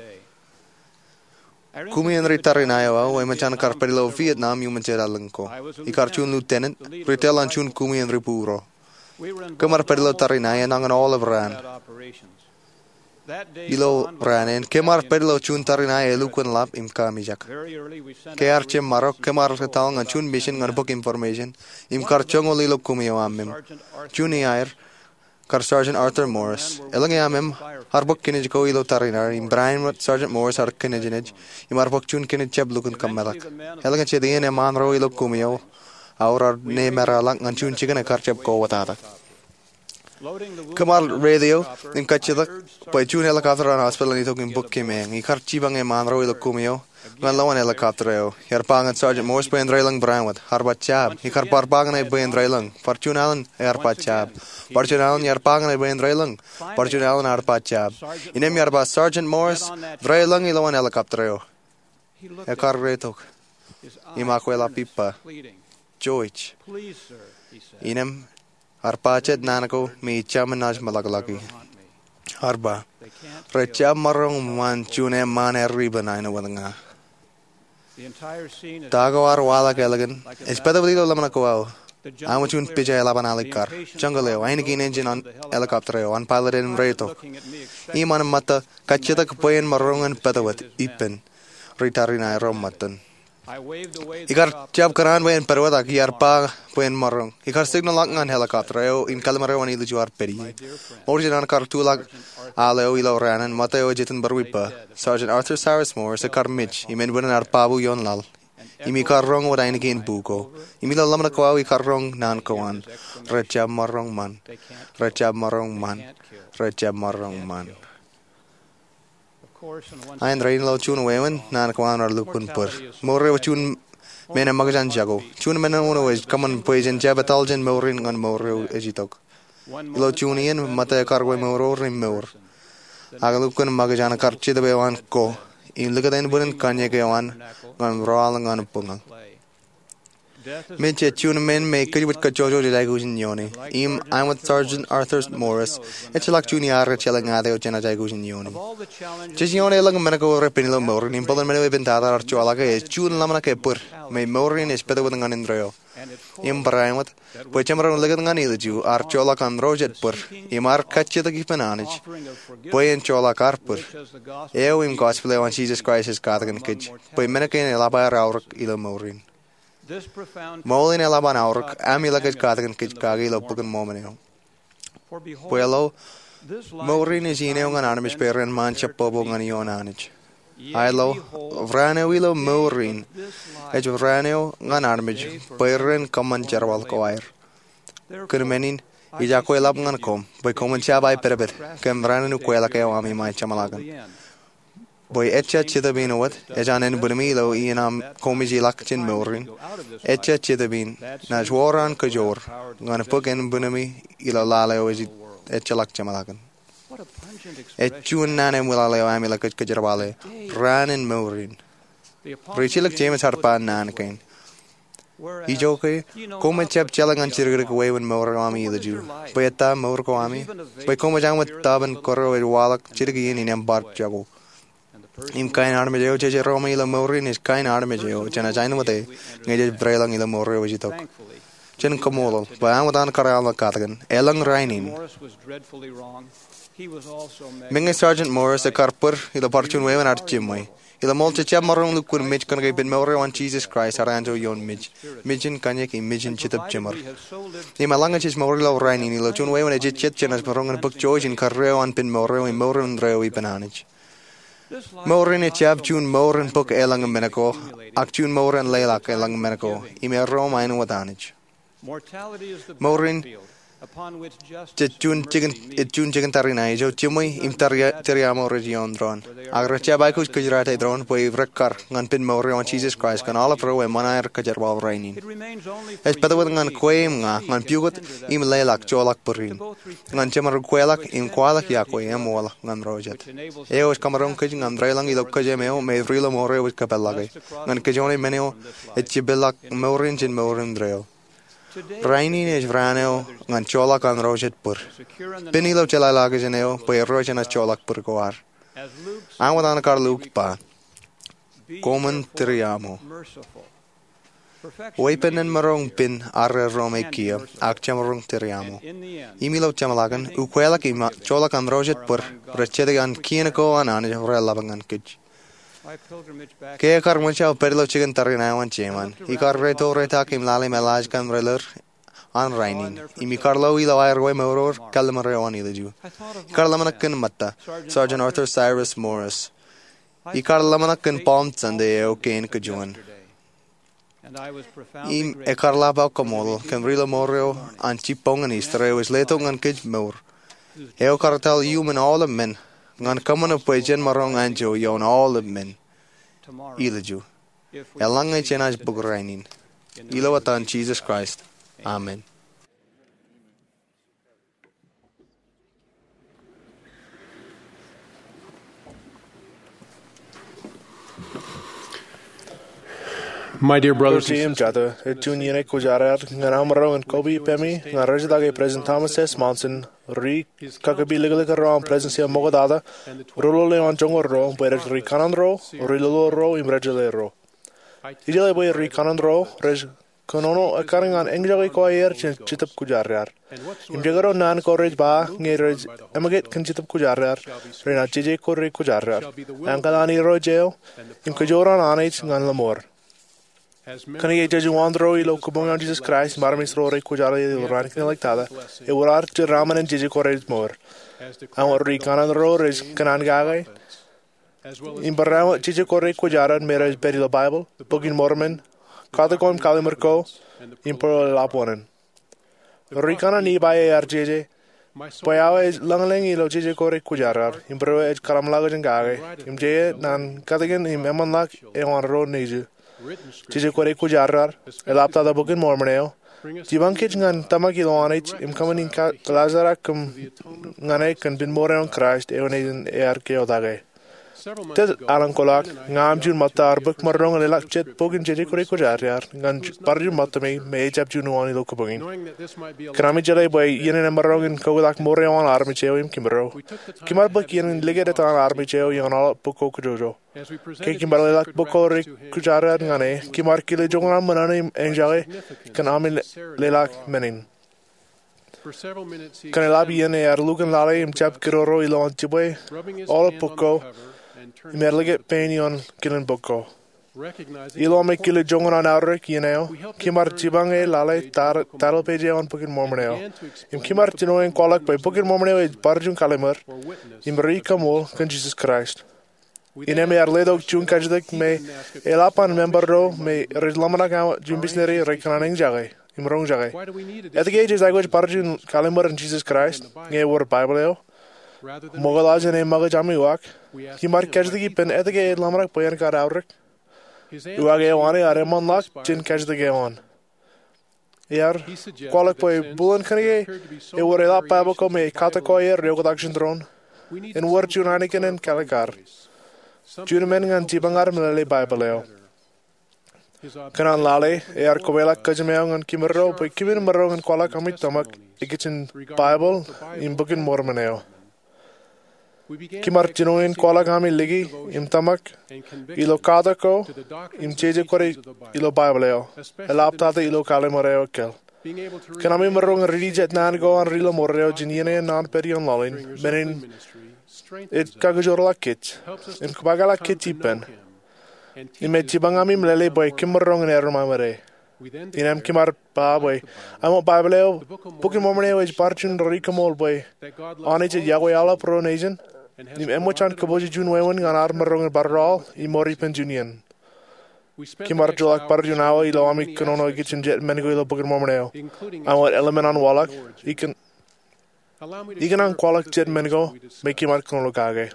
Kumi en ritarinayo we machan carpello Vietnam you manchera lanko. I carchun lieutenant ritelan chun kumi en ripuro. Kamar perlo tarinaya nangan all of ran. Ilo ran en kemar perlo chun tarinaya lukun lap im kamijak. Ke archem marok kemar katal ngan chun mission ngan book information im carchongo lilo kumio amim. Chuni air Kar Sergeant Arthur Morris. Elang amem harbok kinij ko ilo tarinar im Brian Sergeant Morris har kinijinij im harbok chun kinij cheb lukun kamelak. Elang chedien eman ro ilo kumio aurar ne meralang ngan chun chicken kar cheb ko watata. Kamal radio im kachilak pai chun helicopter an hospital ni tok im book kimeng I kar chibang eman ro ilo kumio ngan lawan helicopter her pangan Sergeant Morris pai drailang Brian wat harbat chab I kar parbangan ai pai drailang fortunalan harbat chab Parchunalan yarpangan ay bayan drailang. Parchunalan arpat chab. Inem yarba Sergeant Morris, drailang ilawan helicoptero. Ekar retok. Imakwela pipa. Joich. Inem arpachet nanako mi chamanaj malagalaki. Arba. Rechab marong man chune man riba na wadanga. Tago arwala kelagan. Espedabdilo lamanako. Amo chun pija elaban alikar. Jungle ainikin engine on helicopter unpiloted in reto. Iman mata kachita kapoyen marongan petawat ipen. Ritarina romatan. Ikar chab karan wayan perwata ki arpa poyen marong. Ikar signal langan helicopter in kalmaro ani lujuar peri. Original kar tulak aleo ilo ranan mata jitan barwipa. Sergeant Arthur Cyrus Moore se kar mich. Imen bunan arpabu yon lal. Imi karrong wada inikin buko. Imi la lamna ko awi karrong nan kawan. Rechab marong man. Rechab marong man. Rechab marong man. Ain rain lo chun wewen nan kawan ar lukun pur. More chun mena magajan jago. Chun mena uno is kaman poizen jabataljen morin ngan more ejitok. Lo chunien mata karwe moro rim mor. Agalukun magajan karchi de bewan ko. In lagaden bunan kanye kawan ngan roalang ngan pungal. Minche tune men me kajwit kajojo de lagujin yoni. I'm with Sergeant Arthur Morris. It's like junior chelling adeo jena jagujin yoni. Jisione lang menako repinilo morin in polan meno bentada archualaga is chun lamana ke pur. May morin is better with an indreo. Im Brian poi chamron legan ngan ilju archola kan rojet pur. Imar kachita gipananich. Poi en chola karpur. Eo im gospel on Jesus Christ is katagan kij. Poi menakin elaba raurk ilo morin. Molin elaban aurk, ami lagat katagan kij kagi lo pugan momeneo. Puelo, Morin is in an armish bear and mancha pobo on yon anage. Ilo, Vraneo ilo Morin, edge of Raneo, an armish, bear common jarwal coir. Kurmenin, Ijaquelab Nancom, by common chabai perebet, cam Ranu Quella Kawami my chamalagan. Boy etcha chidabin what, Ejan and Bunamilo, Ianam Comiji Lachin Morin, etcha chidabin, Najwaran Kajor, Gonna pug in Bunami, Ilo Laleo is etcha Lachamalagan. Et June Nanem will allow Amilaka Kajarvale, Ran and Morin. Richilak James Harpan Nankin. Ijoke, come chap chellang and chirgrick away when Morami the Jew. Beta Morcoami, by Comajang with Tab and Corro with Wallach, Chirgin in Embark Jago. Im kind armadillo, Romy la Morin is kind armadillo, Janajanote, Native Brelang in the Morre Vigitok. Chen Comolo, by Amadan Carala Catagan, Elang Rainin. Minga Sergeant Morris, the carper, il opportune way when at Jimway. Il molti chamarong look when Mitch can be more on Jesus Christ, Aranjo yon Mitch, Midgin Kanyak, Midgin Chitap Jimmer. Nima language is more low Rainin, il tune way when a jet chin as Morong and Book George in Carreo and Pin Morro and Morro and Reo Bananage. Morin a chap tune more and book elang and Menaco, Actun more and Laylak elang Menaco, Ime Rome and Wadanage. Morin. Jun chicken tarina, Jo Jimmy, Teriamo region drone. Agracha Baikus Kajrate drone, Boy Rekar, Pin Mori on Jesus Christ, can all pro and Monair Kajarwal raining. As better with an Quaim, Nan Pugot, Im Laylak, Jolak Purin. Nan Chimmer Quelak, in Qualak Yakwe, and Wall, Nan Rojet. Eos Cameron Kajing and Drailang, Ilo Kajameo, made real more with Capellage. Nan Kajoni Menio, et Chibilak, Morin in Morin Drail. Rainin is Vraneo, and Cholak and Roget Pur. Pinilo Chelalaganeo, by a Rojan as Cholak Purgoar. I want on car Luke Pa. Common Triamo. Weapon and Marong Pin Arre Rome Kia, Acchamarong Triamo. Emilo Chamalagan, Uquelak, Cholak and Roget Pur, Rechedigan Kienako and Anna Relaban and Kitch. Kaya Carmucha Pedlo Chicken Tarina and Chaman. He car reto retakim lali melaj can reller on Rainin. Imi Carlo Ilo Airway Moror, Calamare on Iliju. Carlamanakan Matta, Sergeant Arthur Cyrus Morris. He Carlamanakan Pomps and the Eocain Kajuan. Im e Carlaba Comolo, Camrilo Morio, and Chipong and Easter was Letong and Kid Moor. Eo Cartel human all of men. Ngan common of Pajan Marong Anjo, yon all of men. Iliju. Elanga Chenash Bugrainin. Ilawatan Jesus Christ. Amen. My dear brothers and sisters, Junior Kujarar, Naramaro and Kobe Pemi, Narajage President Thomas S. Monson, Ri Kakabi Ligalikaro, Presidency of Mogadada, Rulole on Jongoro, where it's Ricanandro, Riloro, Imregelero. Ijale by Ricanandro, Rej Konono, a carrying on Engjali Coyer, Chitap Kujarar. Imjagaro Nan Courage Ba, Neraj, Emagate Kanchitap Kujarar, Rena JJ Kore Kujarar, Ankalani Rojeo, Imkajoran Anich, Nanlamore. Kan je judge wandro ilo kubong Jesus Christ marmis rore kujara rank electada e warar te raman en jiji correct more an ri kanan rores kanan gage in barra jiji correct kujara mera beri the Bible book in Mormon kada kom kalimerko in pro laponen ri kanan ni by rjj Poyawa is langling ilo jiji correct kujara in pro ed karam lagajen gage im je nan kadagen im emanlak e on ro neju Jiji Kore Kujarar, Elapta the book in Mormoneo, Jibankich Nan Tamakilonich, Imcoming Lazarakum Nanek and Bin More on Christ, Evanation Air Dage. Ted Alan Kolak, Namjun Matar, Book Marong and Elachet, Pogin Jiji Kore Kujarar, Gan Parju Matame, May Jap Junuan Lokobogin. Kramijale by Yen and Marong and Kodak More on Armicheo in Kimbero. Kimarbuk Yen Ligated on Armicheo, Yon all Poko Kujojo. Kimberlak Bokori Kujarar Nane, Kimarkile Jongan Mananim Enjale, Kanami Lelak Menin. Kanelabi and Air Lugan Lale, Chap Kiroro Ilon Chibwe, all Poko, Merliget Painion Killen Boko. Ilo me kilo jongon an aurik yineo, kimar jibang e lale taral peje on pukin mormoneo. Im kimar jino en kolak by pukin mormoneo e barjun kalimer, im rika mol kan Jesus Christ. Ine me arledok jun kajdik me elapan member ro me rizlamanak au jun bisneri rekanang jagay, im rong jagay. At the age is I go barjun kalimer and Jesus Christ, nge war Bible Mogalaj and a magajami wak, kimar kajdik pen at the gate lamanak poyan kar aurik. Uage wani aremon lak jin catch the gaon. Yar kwalak poi bulan kanige e wore la pabo come katakoye reodaction drone in war junaniken en kalakar. Junamen ngan jibangar mele bibleo. Kanan lale e ar kovela kajmeong an kimero poi kimin marong an kwalak amit tamak ikichin Bible in bukin mormoneo. Kimar jinoin kwalak ami ligi im tamak ilo kadako im cheje kore ilo bibleo elaptate ilo kalemoreo kel kanami marong rijet nan go an rilo moreo jinine nan perion lalin benin it kagajorla kit im kubagala kitipen im chibangami mlele boy kimarong nerma mare inem kimar pa boy amo bibleo bukin momneo is parchun rikamol boy anije yago ala pro nation Nim emochan kaboji jun wewen ngan armarong barral I mori pen junian. Kimar jolak par junawa ilo ami kanono ikichin jet mengo ilo bukin mormoneo. Amot element an walak ikan an kwalak jet mengo me kimar kanono kage.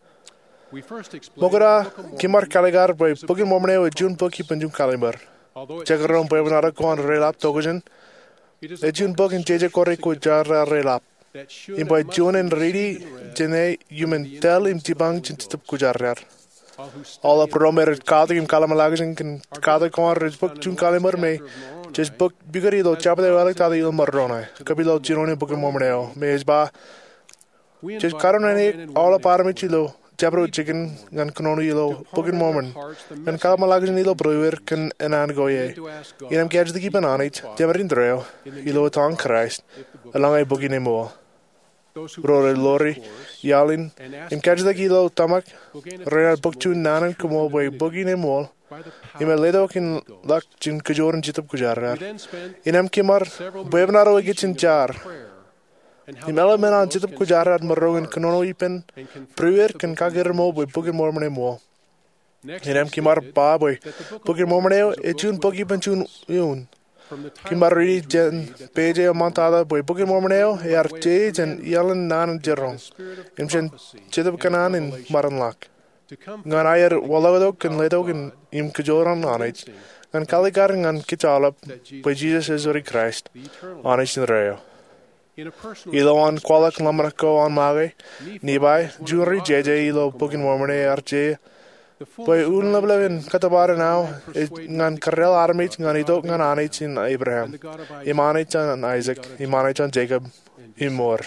Mogara kimar kaligar boy bukin mormoneo jun buki pen jun kalimbar. Chekarom boy venara ko an relap togojen. E jun bukin jeje kore ko jar relap. In by John and ready, Jene, human tell him Tibang Chintip Kujarriar. All up Romer Kadik in Kalamalagan can Kadakon, his book Jun Kalimer may just book Bigarido, Chapel Tadil Marrona, Capilo Girone Book Mormoneo, may his bar just Caronane, all up Armichilo, Jabro chicken, and Canonilo, Book Mormon, and Kalamalagan Ilo Brewer can and Angoye. In him catch the keep an on it, Demerin Drail, Ilo Ton Christ, along a boogie name more. Rore Lori, Yalin, in catch the kilo tamak, Real Booktune Nanan Kumo by boogie name wall. In a ledo can luck Jin Kajor and Jitup Kujar. In M. Kimar, Bevnaro gets in jar. In element on Jitup Kujar at Maro and Kanono Ipen, Brewer can Kagermo by boogie mormon wall. In M. Kimar Baboy, boogie mormoneo, a June boogie penchun yun. Kimari Jen Peje Montada by Bookin Mormoneo, A.R. Jage and Yellen Nan and Jerome. Imchen Chitub Kanan in Maranlak. Ganayar Walladok and Ledok and Im Kajoran on it. And Kaligar and Kitalap by Jesus is very Christ on it in the rail. Ilo on Qualak Lamarco on Mage, Nearby, Jewelry JJ Ilo Bookin Mormone R.J. By Unlevin Katabar now, Nan Karel Armit, Ganito, Gananich in Abraham, Imanich and Isaac, Imanich and Jacob, Imor.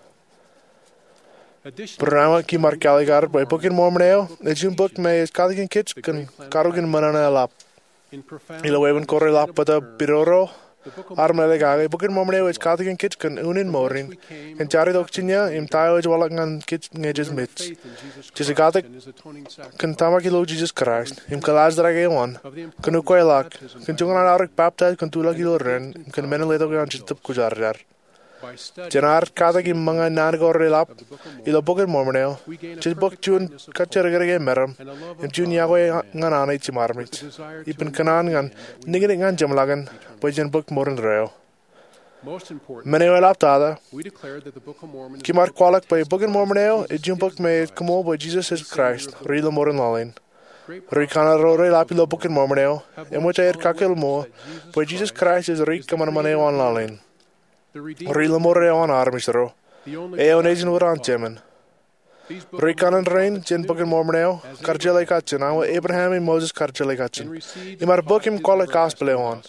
Brama Kimar Kaligar by Bookin Mormoneo, the June book may is Kaligan Kitchen, Karugan Manana Lap. Ilawaven Korelap, but a Biroro. Armelegage, Bookin Mormoneo is Kaligan Kitchen, Unin Morin, and Jaridok Chinya, Im Tayo Wallagan Kitchen Edges Mitch. Chisagatic Kantamakilo Jesus Christ, Im Kalaz Dragawan, Kanukoilak, Kantungan Arik baptized Kantulakilo Ren, Kan Menelato Ganchitup Kujarjar. Janar Katak im Manga Nargo Relap, Ilo Bookin Mormoneo, Chis Book June Kacharagare Meram, Im Juniawe Ganana Chimarmit, Ipen Kanan, Nigging and Jamlagan, Bajan Book Morin Rail. Meneo Laptada, Kimar Qualak by Bookin Mormoneo, a June book made Kumo by Jesus is Christ, Rilo Morin Lalin. Ricana Rore Lapilo Bookin Mormoneo, in which I had Kakil Mo, by Jesus Christ is Rick Kamaneo on Lalin. Rilo More on Armistro, Aeon Agent were on Jemen. Rican and Rain, Jen Bookin Mormoneo, Karjele Kachin, our Abraham and Moses Karjele Kachin. Imar Bookim call a Gospel on.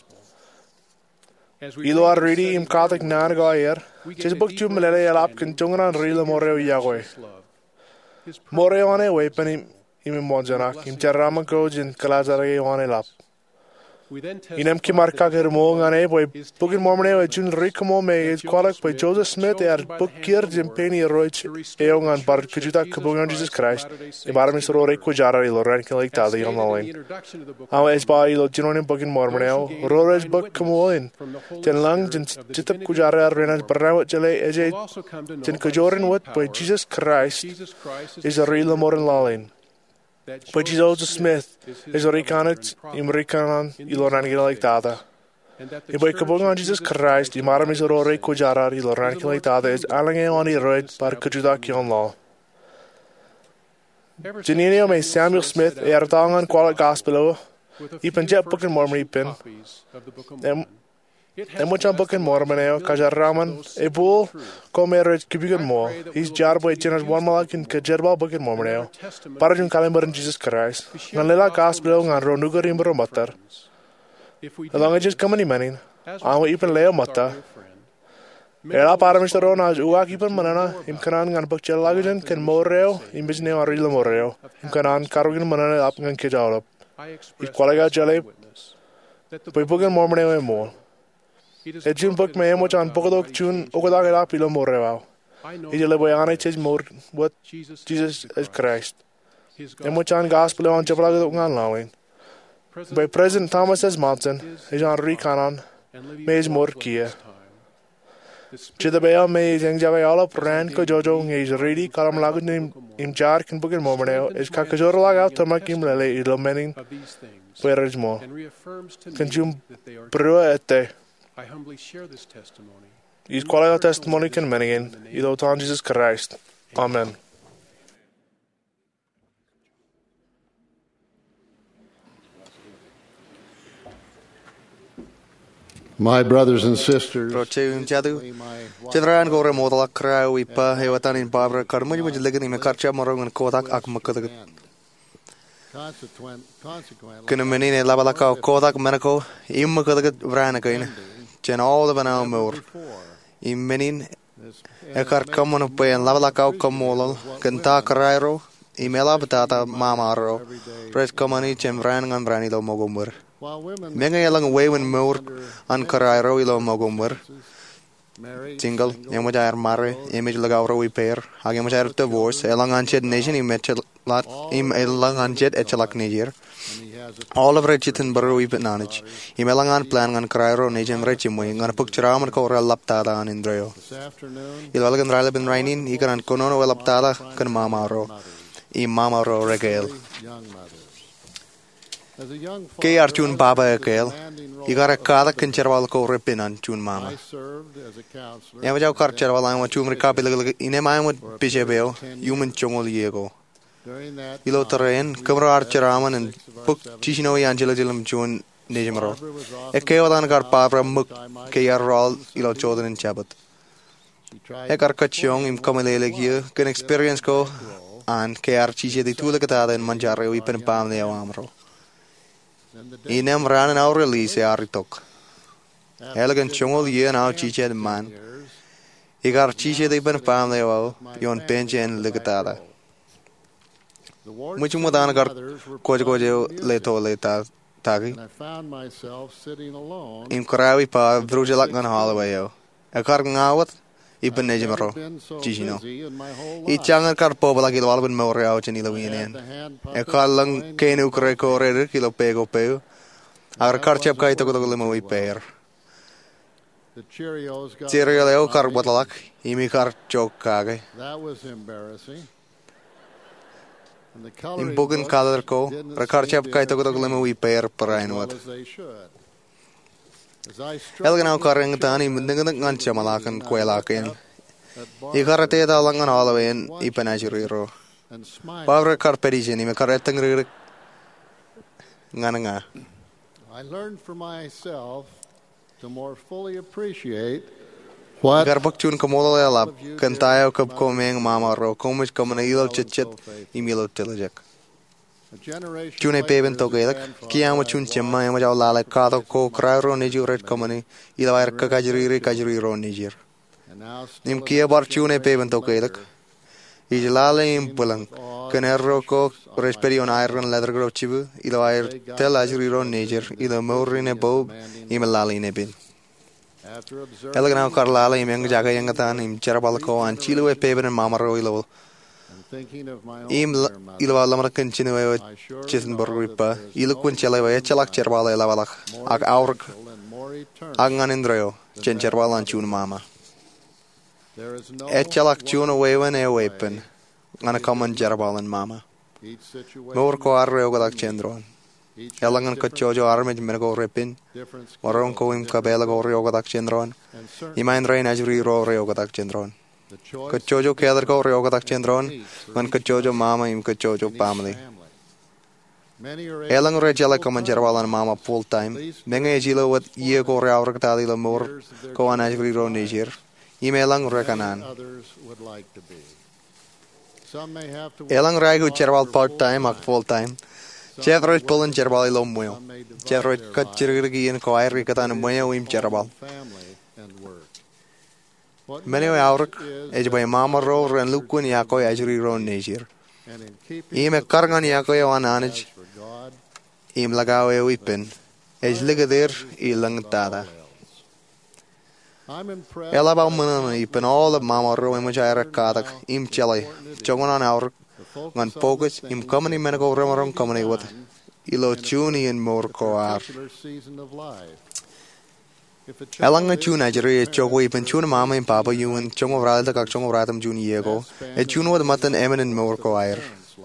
Ilo are ready im Katak Nanago air, Chis Book 2 Malay Lapkin Tungan Rilo Moreo Yahweh. Moreo on a weapon im Mojanak, im Jarama Goj in Kalazare on a lap. Inem kimarka germo ngane boy bugin mormone jun rikamo me kwalak by Joseph Smith book keer jimpeni roich eongan bar kujuta kabungan Jesus Christ e barami soro reko jara ilo ran like tali on the line aw es ba ilo jinonim bugin mormone roraj book kamoin jen lang jen jitap kujara renas barrawat jale eje jen kujorin wat by Jesus Christ is a real morin lalin. But Joseph Smith is a reconnaissance, American, Iloran like Dada. If we come on Jesus Christ, the Maram is a Rory Kujara, Iloran like Dada is Alange on the road, but Kujudaki on law. Janino may Samuel Smith, Erdang and Quality Gospel, even Jet Book and Mormon Pin. And much on Book and Mormon, Kajaraman, a bull, come marriage, Kibigan more. He's jar by Jenner's one malak in Kajerba Book and Mormon, Parajun Kalimber and Jesus Christ, Nalila Gospel and Ronuga Rimber Matter. Along as just coming in, I will even lay a matter. Era Paramistron as Uakipan Manana, Imkanan and Bukchelagan can moreo, Imbisne or Rila moreo, Imkanan, Karogan Manana up and Kijalop. If Qualaga Jale, by Book and Mormon and more. A June book may much on Bogodok June, Ogodaga Pilo Moreo. He Lebayana says more what Jesus is Christ. And much on Gospel on Jabalaga allowing. By President Thomas S. Monson, is on Recanon, Mays more Kia. Chidabaya may Zangjavayala, Pranko Jojo, is ready, Kalam Lagun in Jark and Book and Mormon, is Kakajorlag out to Makim Lele, Ilomening, where is more. Consume Brewer at the I humbly share this testimony. Is quality testimony can many in Ilotan Jesus Christ. Amen. My brothers and sisters, Chidran gore modala krau ipa hewatan in Barbara Karmuj which ligin in Karcha Morong and Kodak Akmakad. Kinamini Labalaka Kodak Menako, Immakad Branakain. Jen all of an hour more. In menin, a car common of pay and Lavalacao Comolal, Kenta Carrero, Imela Batata Mamaro, Red Commani, Chembran and Branido Mogomber. Many along way when more and Carrero ilo Mogomber. Single, Yamajar Mare, Image Lagauro we pair, Hagamajar divorce, Elang Anchet Nation, Im Elang Anchet Echelak Niger. All of Rechitan Baru Ipananich, Imelangan plan on Cryo, Nation Rechimwing, on a Pukcharam and Cora Laptada and Indreo. Ilagan Ralabin Rainin, Ikan and Konono Laptada, Kanmamaro, Imamaro Regale. K. Archun Baba Akale, he got a Kada Kinchervalco Ripin and Chun Mama. Yamajo Karcherval, I want to recapitulate in a mind with Bishebeo, human Chomoliego. Ilo terrain, Kamra Archeraman and Book Chishino Angelium June Nejamaro. A Kawadan Garpabra Muk Kayar Roll, Ilo Chodan and Chabat. A Karkachong in Comelele can experience go and Kayar Chiche the Tulakata and Manjaro Ipen Pam Leo Amro. Inem ran an hour release a Aritok. Elegant Chongol year now Chiche the man. He got Chiche the Ipen Pam Leo, Yon Penche and Ligatada. Which Mudanagar Kojojo Leto Leta Tagi. In Korawi Pa, Brujalak and Holloway. A cargan out, Ibn Nejamaro, Chishino. Each younger carpoba like Alban Mori out in Illuinian. A carlang Kenu Greco Reder, Kilo Pego Peo. Our carchap Kaito Limo pair. Cereal Carbotalak, Imikar Chokage. That was embarrassing. In Bogan Kalarko, Rakarchap Kaitogolemo we pair Parainwat. Elganau Karangtani, Mundangan Chamalakan, Quelakin. Ikarate Langan Holloway, Ipanajuriro. Barbara Carpedition, Imakaretang Nanga. I learned for myself to more fully appreciate Garbakchun Kamola, Kantayo Cup Coming, Mama Ro, Comish Comanilo Chit, Emilo Tilajak. June Paven Togak, Kiamachun Chema, Lala, Kato, Co, Cryo, Niger, Red Company, Ilair Kajiri, Ro, Niger. Nim Kia Barchune Paven Togak, Ijlale in Pulang, Canerro ko resperion iron leather gro chibu ilo air tel ajriro nature ilo morine bob imelali nebin. Elgana karlala imeng jaga yangatan im cherabal ko an chilu e peben and mamaro ilo. Im ilo lamar continue Chissenburg ripa ilo quinchela e chelak cherabala lavalak ag aurk agan indreo chen cherabal an chun mama. E chelak chun wewen e wepen ngana common cherabal and mama. Mor ko arreo gadak chendron. Elangan ko chojo armej mergo repin waron ko im kabela go reo gadak chendron imain rain ajri ro reo gadak chendron ko chojo kelar go reo gadak chendron man ko chojo mama im ko chojo family elang re jala ko man jarwalan mama full time menga ejilo wat ye go reo gadak la mor ko an ajri ro niger imelang re kanan elang rai go jarwal part time ak full time Chevrolet pulling cherbal lo muyo. Chevrolet cut chirgi in ko air katan muyo im cherbal. Many aurk ej by mama ro and lukun yako ajri ro nature. Im e kargan yako an anaj. Im lagao e wipen. Ej ligader I lang tada. Ela ba mana ipen all of mama ro im jaira kadak im chelai. Chogon an aurk ngan focus im company menago ramarong company wat ilo tuni and more ko ar elang tune ajri chogo ipen tune mama and papa you and chongo ralda kak chongo ratam juni yego e tune wat matan eminent more ko air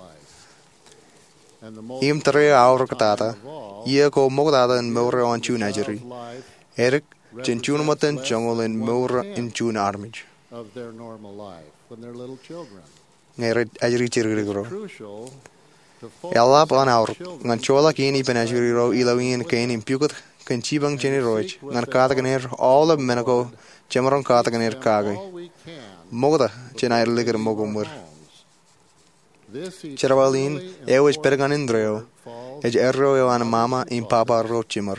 im tre aur katata yego mogada and more on tune ajri erik chen tune matan chongo and more in tune armage of their normal life when they're little children. Ngeret ajri chirgri gro ela pan aur ngan chola kini pen ajri ro ilawin kain impukut kan chibang cheni roj ngan kata ganer all of menago chemron kata ganer kage mogoda chenai liger mogumur cherwalin ewes pergan indreo ej erro e an mama in papa ro chimmer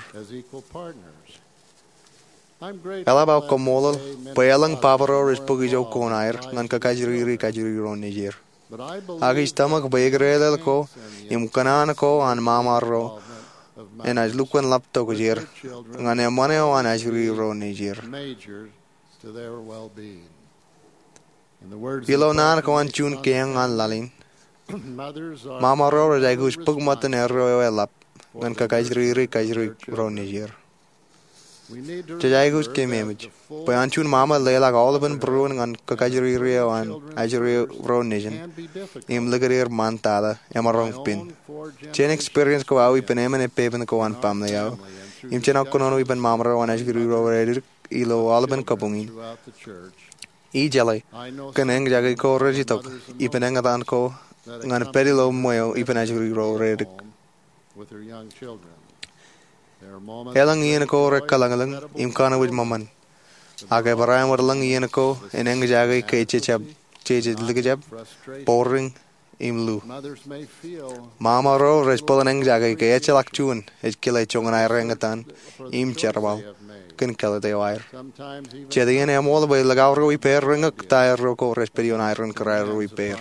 ela ba komolal pelang papa ro respogi jo konair ngan ka kajri ro niger agi stomach begrelel ko im kanan ko an mama ro en aj lukwan lapto gjer ngan e mane o an ajri ro niger ilo nan ko an chun keng an lalin mama ro jagus pugmat ne ro e lap ngan ka kajri ro niger Jajagus came image. Payanchun mama lay like all of an brewing on Kakajuri Rio and Ajuri Ro Nation. Im Ligadir Mantada, Emarong Pin. Chen experience go out with an eminent paper and go on Pamleo. Im Chenakono with Mamro and Ajuri Ro Redir, Ilo Alban Kapungin. E jelly. Kanang Jagako Regitok, Ipenangadanko, and Pedilo Moyo, Ipen Ajuri Ro Redir. With her young children. Elang ian ko rekalangalang imkana with maman. Aga barayam warlang ian ko en engjaga ke chechab ligajab boring imlu. Mama ro respolan engjaga ke echalak chun ech kila chongan ay rengatan im cherbal ken kala de wire. Chedian amol by lagawro I per ringak tire ro ko resperion iron karairo I per.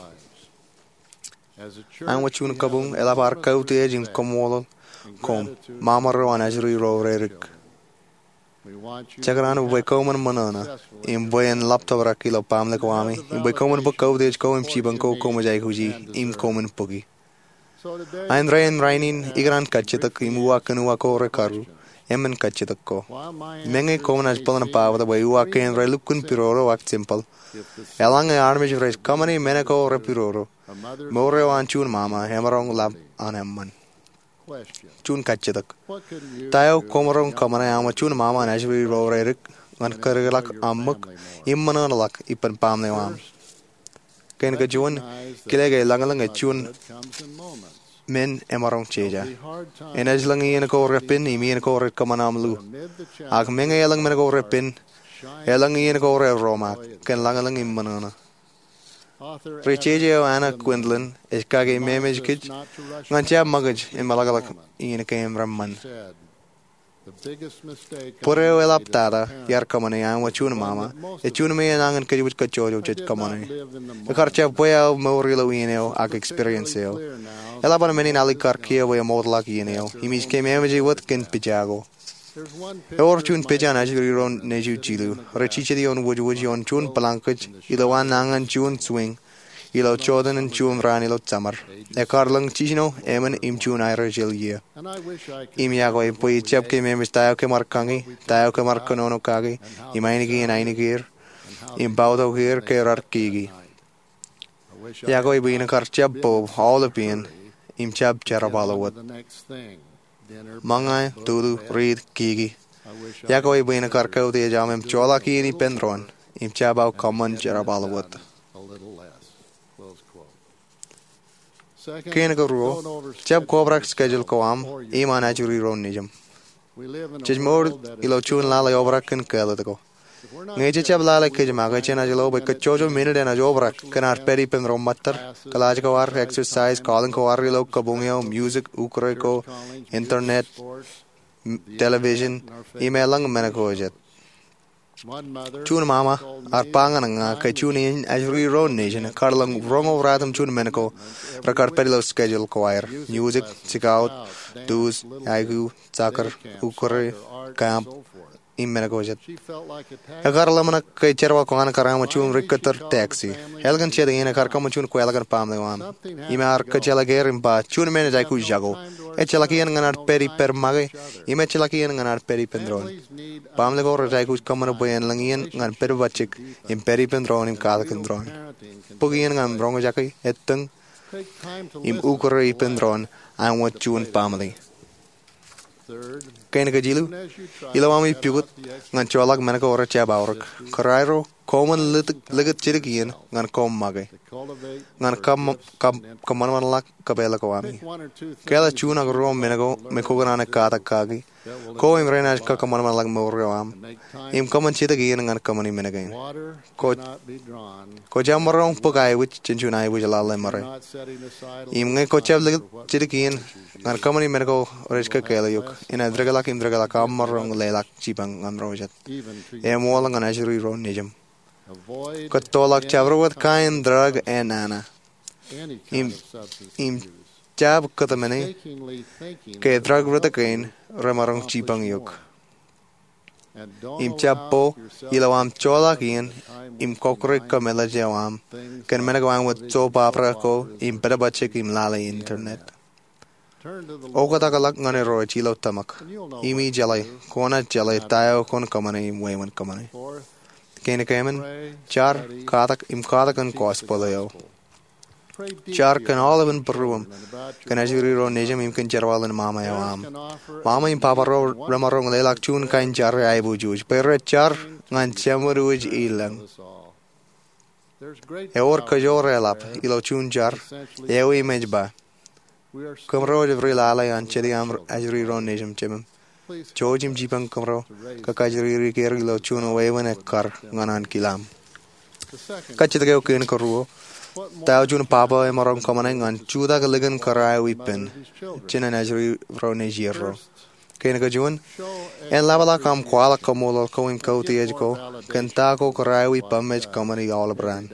Ang wachun kabung elabar kauti ejin komolol kom mama ro an ajri ro rerik chagran boy komen manana im boy en laptop rakilo pamle kwami im boy komen bukau de ko im chibang ko kom jai huji im komen pogi ein rainin igran kachetak im wa kanu ko rekaru emen kachetak ko menge komen as palan pa da boy wa ken relukun piroro wak simple elang armage res kamani menako repiroro more an chun mama hemarong lab an emman chun kachetak tayo komorong kamana ama chun mama najri ro rerik ngan kargalak ammak immanalak ipan pamne wam ken ga jun kilege langalang chun men emarong cheja enajlang yen ko repin imien ko rek kamana amlu ag menga elang men ko repin elang yen ko re roma ken langalang immanana Richeje Anna Quindlin is kage memej kij ngancha magaj in malagalak in came ramman Pureo elaptada, yar kamane ang wachuna mama, chuna me angan kajut kachojo chit kamane. Karcha puya morilo ineo ak experienceo. Elaban menin alikar kia we modlak ineo. Imis kememeji wat ken pijago. Or chun pijan ajuriron neju chilu. Rechichedion wujujon chun palankaj, ilawan angan chun swing. Ilo chodan and chun ran ilo tamar. E karlang chino emen im chun ira jilye. Im yago e pui chep ke memes tayo ke markangi, tayo ke markanono kagi, imainigi and ainigir, im baudo gir ke rarkigi. Yago e bina kar chep bob, all the pin, im chep charabalawat. Mangai, tudu, reed, kigi. Yago e bina kar kau de jamem chola ki ni pendron, im chabau common charabalawat. Kena ruo, chap cobra schedule coam, iman ajuri ron nijam. Chijmor, ilo chun lala obra can kelatico. Nature chap lala kijamaga chen ajalo, but chojo minute and a jobra can our peri pen romatter, kalajico art exercise, calling coarilo, kabungio, music, ukreko, internet, television, emailing menacojet. Chun mama, our pangananga, kachunin, ajuri ron nation, karlang rongo radam chun menaco, rakar perilo schedule choir, music, scout, doos, aigu, soccer, ukore, camp, in menacojet. A karlamana kaicherwa kwana karamachun rikatar taxi. Helgan ched in a karkamachun quelagan pamlewan. Imar kachelager impa, chun menajaiku jago. Echelakian and our peri per mage, imechelakian and our peri pendron. Pamlego rajaiku come up by and langian and perivachik in peri pendron in kalakandron. Pugian and brongajaki, etung, im ukore pendron, and what chun pamli. Kainagajilu, Ilawami Pugut, Nancholak Manacora Chabaurk, Karairo, Common Ligat Chirikian, Nancom Mage, Nancam Kamanlak Kabela Kawami, Kala Chuna Rom Menago, Mekogana Kata Kagi, Coim Renash Kakamanlak Moram, Im Common Chitagian and Kamani Menagan, Kojamarong Pogai, which Chinchunai, which Lala Mare, Im Kochav Chirikian, and Kamani Menago, Rishka Kalayuk, in a Dragalak in Dragalakam Marong Lelak Chipang and Rojet, Wallang and Ajuri Ron Nijam. Kotolak Chavrawat Kain drug and Nana. Im Chab Kotamene, K drug Rutakain, Ramarong Chipang Yuk. Im Chapo, Ilawam Cholakian, Im Kokre Kamela Jawam, Can Menagawang with Soap Opera, Im Pedabachik im Lala Internet. Ogatalak Nanero Chilo Tamak, Imi Jelly, Kona Jelly, Tayo Kon Kamani, Wayman Kamani. Kenakaman, Char, Katak, Im Katak and Kospoleo. Char can all even Peruum, Kanajiro Nejam Im Kincherwal and Mama Yawam. Mama in Papa Ramarong Lelak Chun Kain Char Ibu Juj, Pere Char, and Chamuruj Ilang. Eor Kajor Elap, Ilo Chun Jar, Ewe Image Ba. Kumro every lala and Chediam Ajuri Ron Nejam Chimum. Chojim Jipang Kumro, Kakajuri Kerilo Chuno Waven a car, Ganan Kilam. Kachitako Kin Koruo, Taujun Papa Emarong Commanding and Chuda Ligan Karai Whippen, Chin and Ajuri Ronejiro. Kenakajun, and Lavalakam Kuala Komolo Coin Koti Ejko, Kentako Karai Whippam Edge Comedy all brand.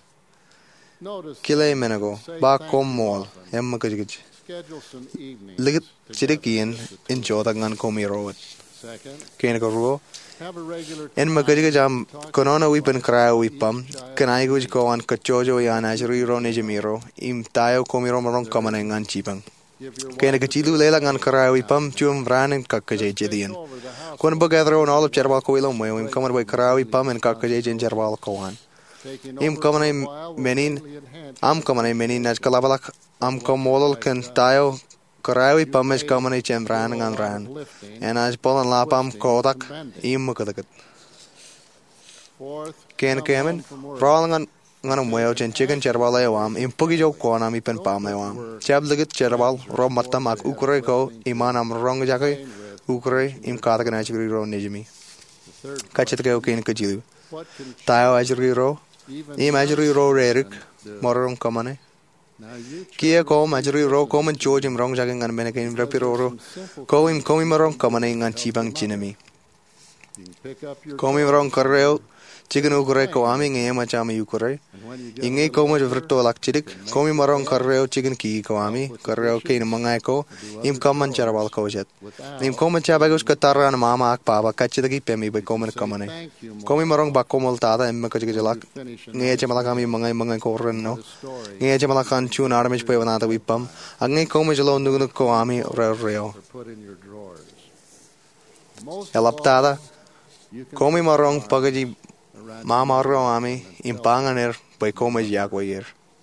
Kile Menago, Bakom Mall, Emmakaj. Ligat Chidikian in Jodangan Komi Road. Kenako En Magajam, Konona Whippen Kra Whippam, can I go on Kachojo Yan Ajuri Ronejamiro, Im Tayo Komiro Marong Commanding and Chipang. Kenakachilu Lelang and Kra Whippam, Chum Bran and Kakajay Jedian. Konbagatro and all of Cherbalco Ilom, Im come by Kra Whippam and Kakajay and Cherbalcoan. Im common menin, am common menin as Kalabalak, am comodal can tayo, Karawi Pamesh common chembran and ran, and as Polan Lapam Kodak, im Mukadakat. Ken Kamen, rolling on Welch and chicken cherbalewam, im Pugijo Kwanam pen Palmewam, Chabligit Cherbal, Romatamak, Ukreko, Imanam Rongajake, Ukre, im Katakanachuri Ro Nijimi. Kachatko Ken Kajilu. Tayo Ajuri Ro. Imajuri Ro Rerik, Morum Kamane, Kia ko majuri ro ko man chojim rong jaging an menakin rapiro ko im marong kamane ngan chibang chinami. Komi rong karreo chicken ukure ko ami nge machami ukure. Inge ko maj vrto lak chidik komi marong karreo chicken ki ko ami karreo ke mangai ko im kaman charwal ko jet. Im koman chabagus kataran mama ak papa kachidagi pemi be koman kamane. Komi marong bakomol tada em ko jigilak nge chamalakami mangai ko renno. Nge chamalakan chun armish pe banata wipam. Ange ko maj lo nugno ko ami reo. Elaptada komi marong pagaji mama ro ami impanganer by komaj yakwayer.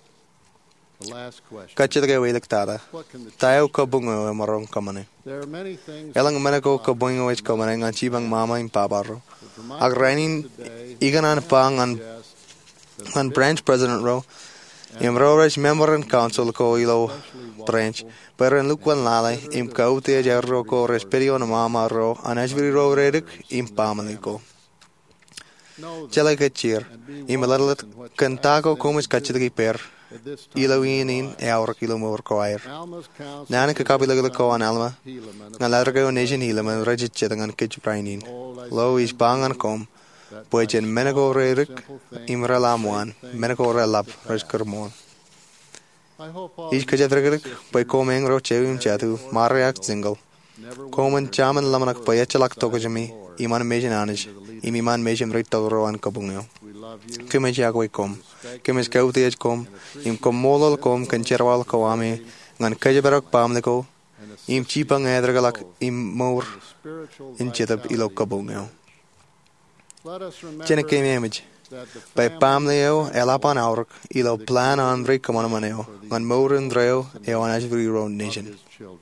Kachidage welektada. Tayo kabungo marong kamane. Elang manako kabungo wech kamane ngan chibang mama impabaro. Agrainin iganan pang an branch president ro. Imroraj member and council ko ilo branch. Pero en lukwan lalay im kaute jarro ko resperio na mama ro anajviri ro redik im pamaliko. Chalay kachir im lalat kantako komis kachidagi per ilawinin e aur kilo mor ko air. Nana kakapila ko an alma ngalarga nation hilaman rajit chedangan kichprainin. Lo is pangan kom poichen menago redik im ralamuan menago relap reskermon. Ich kajatregerik by komeng ro chewim chatu mariak single. Komen chaman lamanak by echalak tokajami iman mejan anij imiman mejam rito ro an kabungyo. Kimejagway kom kimes kautiaj kom im komolol kom kancherwal kawami ngan kajabarak pamliko im chipang edregalak im mor in chetab ilo kabungyo. Chenekem image. By Pamleo, Elapan Aurk, Ilo Plan Andre Kamaneo, on Moran Dreo, Eon Ashbury Road Nation.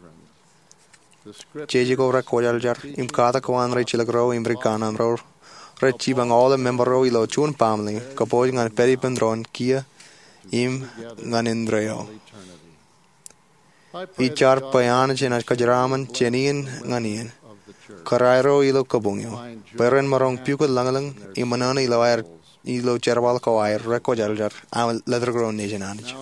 Chejiko Rakojaljar, Imkata Koan Rachilagro, Imbrikan Ro, Rechibang all the member Ilo Chun Pamli, Kapoing on Peripendron, Kia, Im Ganindreo. Ichar Payanachin as Kajaraman, Chenian, Ganian. Karairo ilo kabungyo. Peren marong pukul langalang, Imanana ilo ilo cherwal kawair reko jaljar am leather grown nation anj.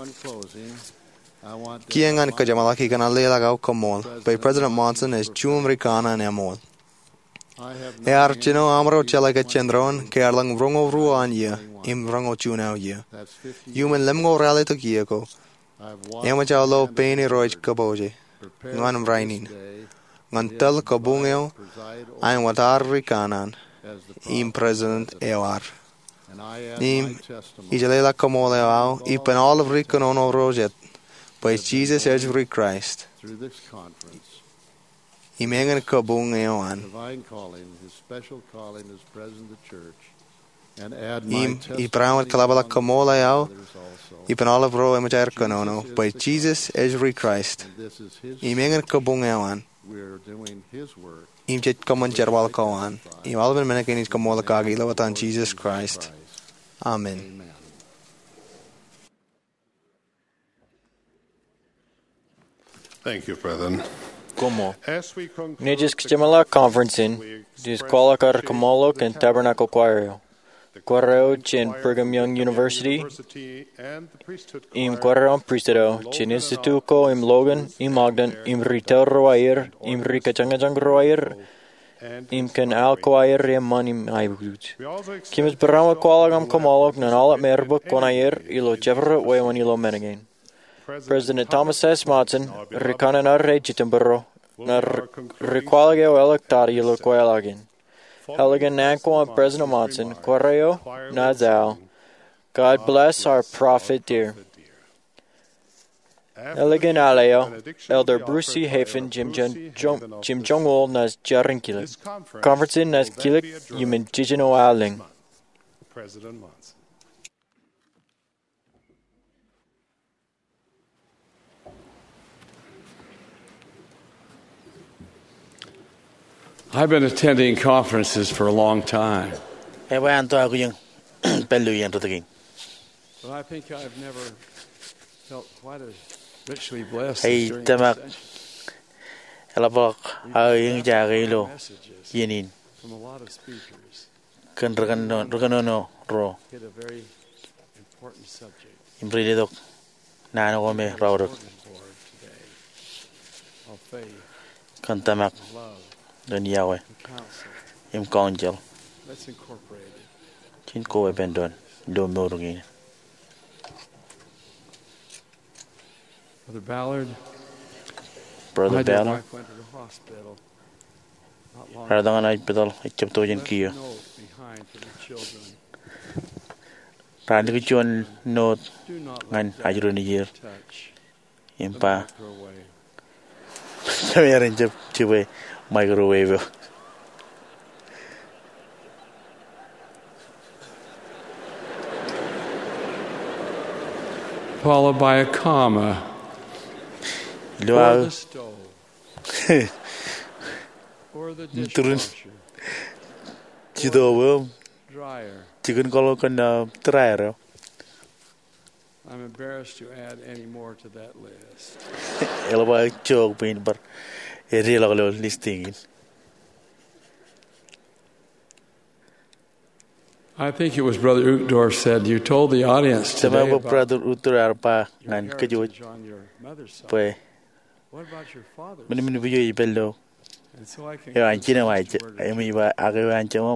Kiangan kajamalaki kan alle lagaw kamol by President Monson as chum rikana and amol. Ear chino amro chalaka chendron kerlang rongo ruan ye im rongo chunao ye. Human lemgo rally to kieko. Emachalo paini roj kaboje. Nganam rainin. Ngantel kabungyo I'm watar rikanan im President Ewar. Nim ijalela kamoleo ipen all of rikonono rojet by Jesus every Christ. Imengan kabung eoan. Im ipramat kalabala kamoleo ipen all of ro emajar kanono by Jesus every Christ. Imengan kabung eoan. Im jet kaman jarwal kawan. Im alben menakin kamola kagi lawatan Jesus Christ. Amen. Thank you, Brethren. Como Nijis Kjamala Conference in Dis Qualakar Kamolok and Tabernacle Choir. Quarreo Chin Brigham Young University. Im Quarreo Priestado. Chin Instituto Im Logan. Im Ogden. Im Ritel Royer. Im Rikachangajang Royer. Im kan alkoair re manim aibgut. Kimis berama kwalagam kamalok nan alat merbuk konair ilo jevra wewan ilo menagain. President Thomas S. Matson rikanan arre jitambero na rikwalageo electari ilo kwalagin. Heligan nanko on President Matson koreo nazal. God bless our prophet dear. Elegant Aleo, Elder Bruce C. Hafen, Jim Jong-ul, nas Jarinkilik. Conference in nas Kilik, Yumin Jijino Aling. President Monson. I've been attending conferences for a long time. But I think I've never felt quite as richly blessed hey, as during tamak this elabok ay jagilo yenin from a lot of speakers. Kan rekanono ro Hit a very important subject. imprede dok nana ko me rawrak kan tamak dan yawe im konjel chin ko e bendon do morungin Brother Ballard. Brother Ballard. Went to the hospital. Radang ay pedal ikap to jen kiyo. Rani ko chuan note ngan ajro ni year. Impa. Sabihin jab chiwe microwave. Followed by a comma. Luau. Turun. Cido Chicken kalau kena dryer. I'm embarrassed to add any more to that list. Ela vai jog pin bar. Eri lalu listing. I think it was Brother Uchtdorf said you told the audience today about Brother Uchtdorf apa ngan kejut. Pe. What about your father? Meni video ibello. Ya anjina wa emi ba aga anjamo.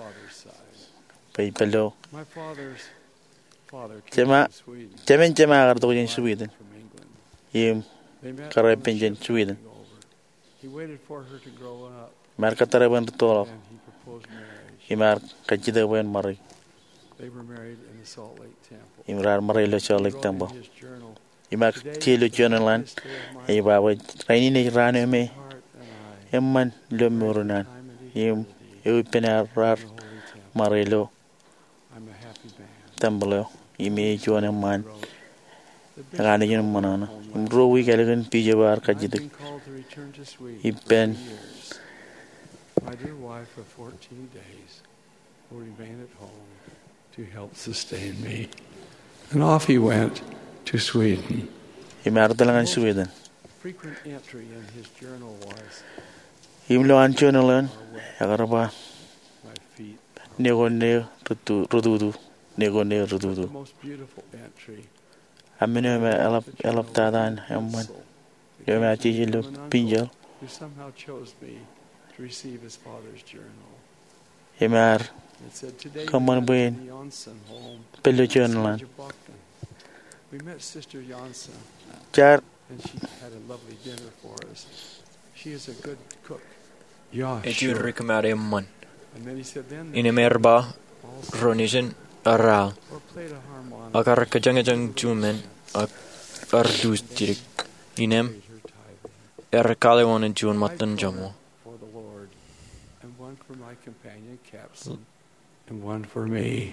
Pe ibello. My father's father came Cema agar in Sweden. Him kare penjen Sweden. He waited for her to grow up. Marka tare ban tolo. He proposed marriage. Imar kajida wen mari. They were married in the Salt Lake Temple. Imrar mari lo Salt Lake Temple. Imar chilo journalan. Iba wa raini ne rano me. Emman lo murunan. Im penar mari lo. I'm a happy man. Temple ime juana man. Rani yen manana. Imro wi galagan pijabar kajida. Iben. My dear wife of 14 days will remain at home to help sustain me. And off he went to Sweden. Imardalangan Sweden. Frequent entry in his journal was Imlo an journalan agarba my feet. Negone rududu. Negone rududu. The most beautiful entry. Amene me elap tadan emman. Yo me atijilo pinjal. Who somehow chose me to receive his father's journal. Imar It said today kaman buin Janssen home. pelo journalan. We met Sister Janssen. Char And she had a lovely dinner for us. She is a good cook. Yeah, Etu rikamare man. And then he said then Inemerba Ronisen Aral. or played a harmonica. Akar kajangajang jumen ardus dirik. Inem Erkalewan and June Matan Jamo. For the Lord, and one for my companion Capson, and one for me.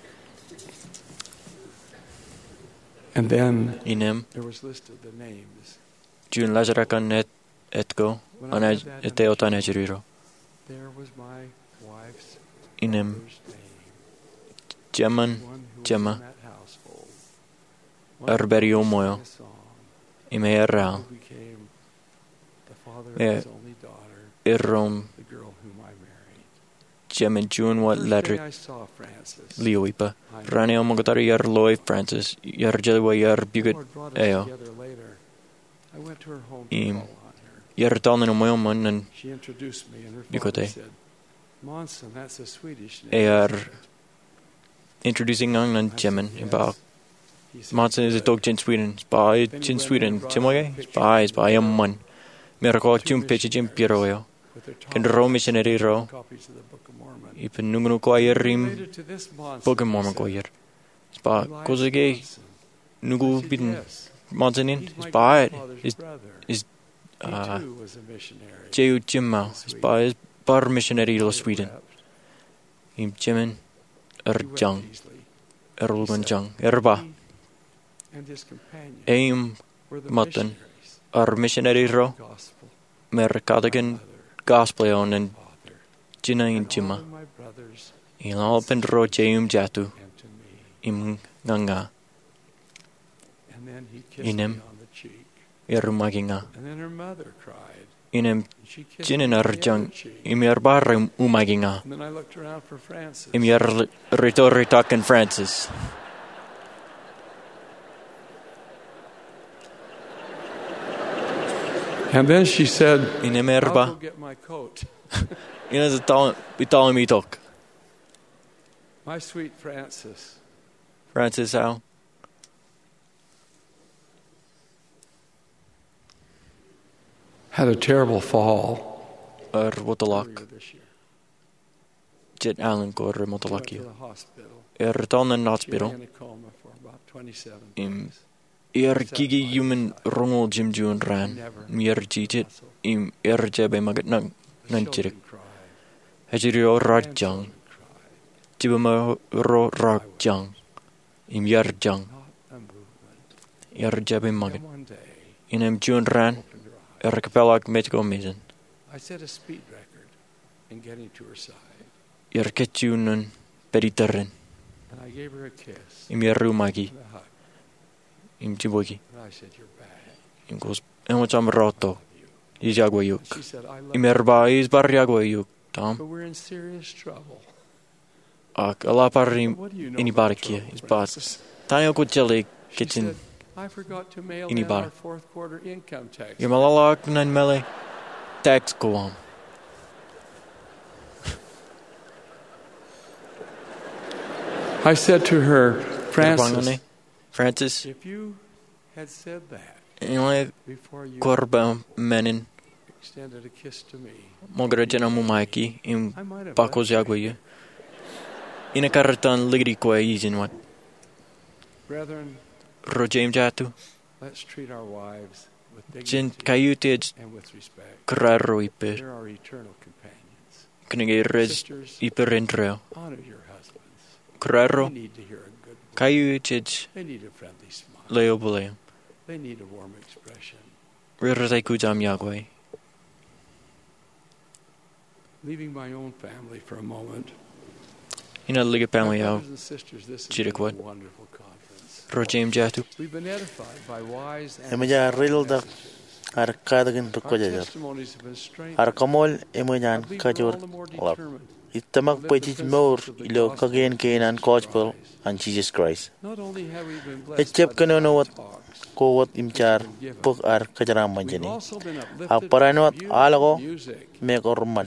And then Inem there was listed the names. June Lazarakan etko anaj eteotan ejriro. There was my wife's Inem mother's name. Jeman One who was Jema in that household. Arberio moyo. One song Ime Erral. who became the father of Yeah. his only daughter, Irrom the girl whom I married. Jemen June what First day ledric I saw Francis. Leoipa. Rani omogatari yar loy Francis. Yar jelwa yar buget Lord brought us eo. together later. I went to her home to Im call on her. yar talnen moyo man and She introduced me, and her Bukote. father said, Monson, that's a Swedish name. are introducing ang nan Jemen about Monson is a dog in Sweden. Spy in Sweden. Timoye? Spy a man. Miracle jum pitch jim piroyo. Can the Rome missionary ro? Copies of the Book of Mormon. Ipen numero choir rim. Related to this Monson, Book of Mormon choir. Spy kozage nugu bidden Monsonin. Spy is he too was a missionary. Jew Jimma. Spy is bar missionary to Sweden. Im Jemen Jung. Erulgan Jung. Erba. And his companion Aim were the Mutton. missionaries Ar missionary ro. of the gospel. Merkadagan gospel on and Jinain Jimma. All my brothers In all pen ro Jayum Jatu. and to me. Im Ganga. And then he kissed Inem. me on the cheek. Erumaginga. And then her mother cried. Inem She kissed Jinin me on the Arjung. other cheek. Im Yarbar Umaginga. And then I looked around for Francis. Im Yar Ritoritakan Francis. And then she said, I'll go get my coat. My sweet Francis. Francis, how? Had a terrible fall. Motolak. Jet Allen går motolakio. Ton in hospital. Kigi human rongol Jim June ran. Jit im jebe magat nang chirik. Hajirio Rajang. Jibama ro Rajang. Im Yarjang. Jebe magat. In June ran. Kapelak medical mission. I set a speed record in getting to her side. Ketjunen periterren. And I gave her a kiss. Rumagi. Chiboki. And I said, "You're back." Gos roto. Ijaguayuk. Is barriaguayuk, Tom. But we're in serious trouble. Alaparim inibarakia is bas. Tayo kuchalik kitchen. I forgot to mail in our fourth quarter income tax. Yamalak nan mele tax koam. I said to her, Francis, if you had said that before you extended a kiss to me, im pakos yaguye. In a carton ligri qua easin what? Brethren, Rojem Jatu. Let's treat our wives with dignity and with respect. They're our eternal companions. Sisters, honor your husbands. They need to hear a good word. They need a friendly smile. They need a warm expression. Leaving my own family for a moment. Brothers and sisters, this has been a wonderful Rojem Jatu. We've been edified by wise and testimonies have been strengthened. Arkamol emunyan kajur lab. Itamak pwedit more ilo kagen kenan gospel and Jesus Christ. Not only have we been blessed Echep kanonowat kowat imchar puk ar kajaram manjani. Aparanot alago mek orman.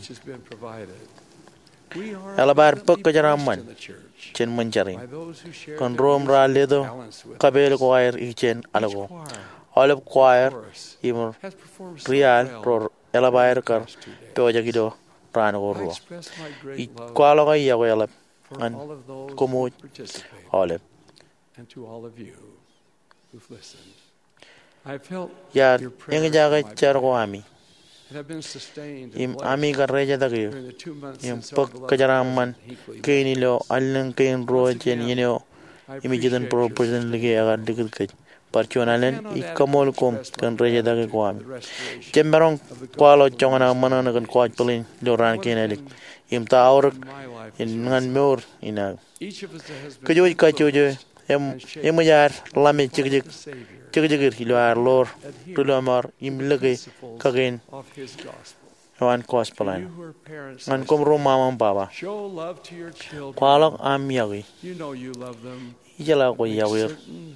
Alabar puk kajaram man. Chen manjarin. Kon rom ra ledo kabel choir ichen alago. Olive choir imur real pro elabair kar peojagido ran gorro. I kwalo ga yago elab an komo olive. And to all of you who've listened. I felt ya engajaga chargo ami. Have been sustained im ami garreja dagyo im pok kajaraman kenilo allen ken rojen yeno imijidan proposition lege agar digil kaj parchonalen ikamol kom kan reja dagyo kwam jemberong kwalo chongana manana kan kwaj pelin doran kenelik im taur in ngan mor ina kajoy kajoy em yar lami chigjig chigjigir hilar lor tulamar im lege kagen wan kospalan an kom roma mam baba kwalok am yagi ijala ko yawir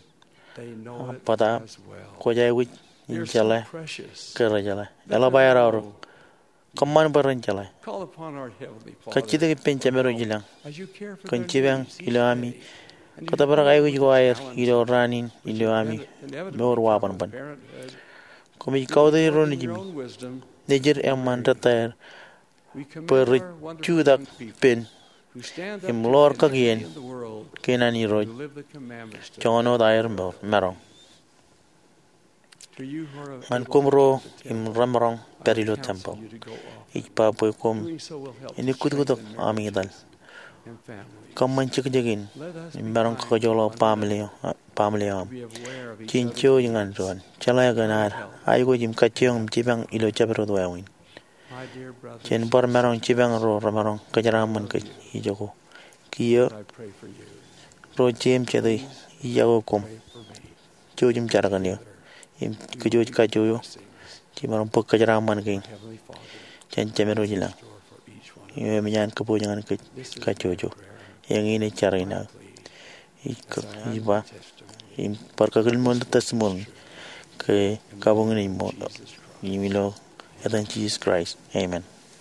pada ko jay wi injala kerajala ela bayara kaman baran jala kachide penchamero jilang kanchibang ilami kata barakai ko air ilo ranin ilo ami mor wapan ban komi kau de ron jimi nejer eman tatar per chudak pen im lor kagien kenani roj chono dair merong an komro im ramrong perilo temple ikpa boy kom ini kududak ami dal kaman cik jagin barang kakajolo pamilio cinco jangan tuan calaya ganar ayo jim kacang cibang ilo cabro doawin cen bar merong cibang ro ramarong kajaraman ke hijau kia ro cem cedai hijau kom jim carakan dia im kejoj kajoyo cimarong pek kajaraman ke cen cemero jilang ini menyan kepo jangan ke kajojo yang ini cara ini iba perkagil mon testimoni ke kabung ini Yimilo, and Jesus Christ. Amen.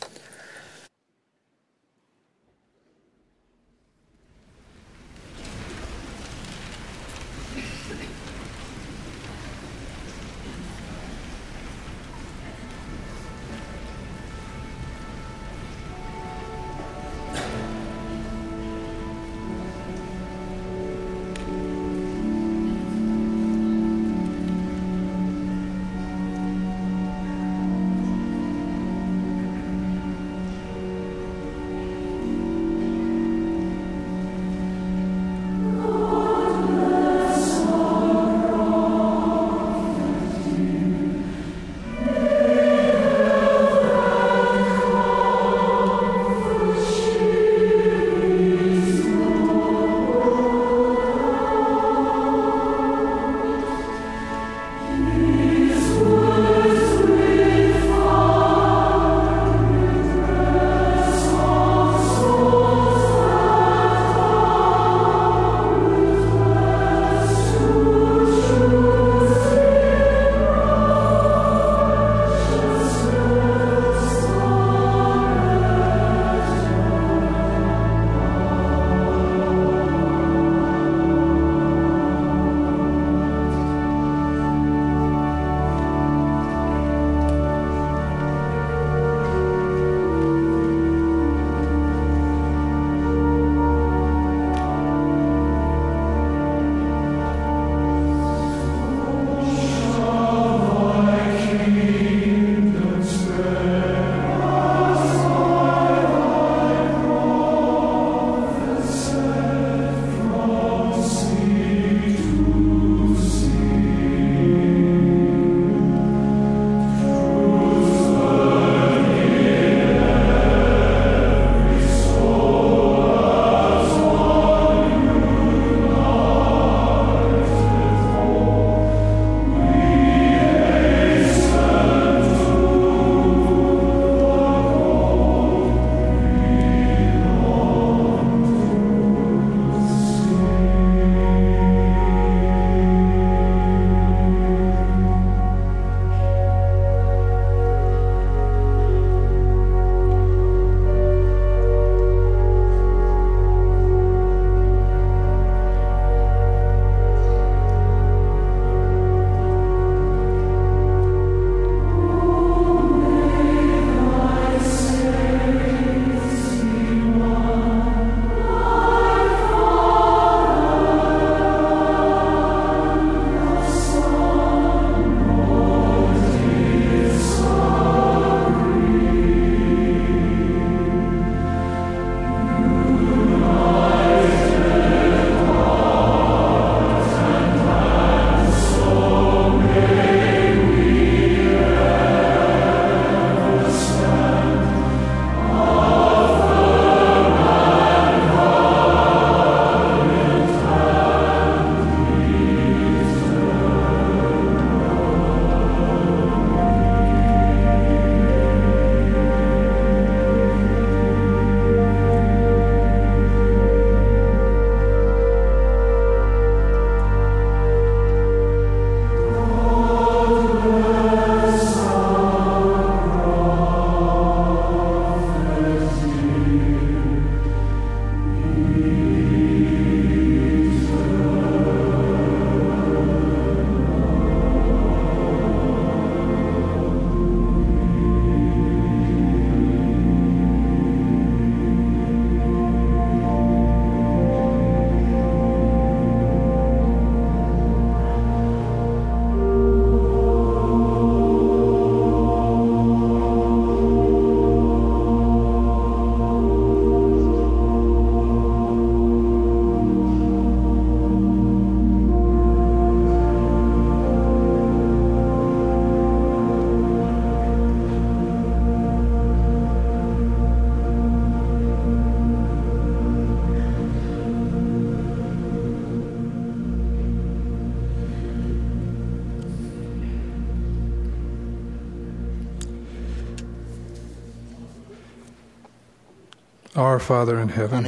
Our Father in heaven,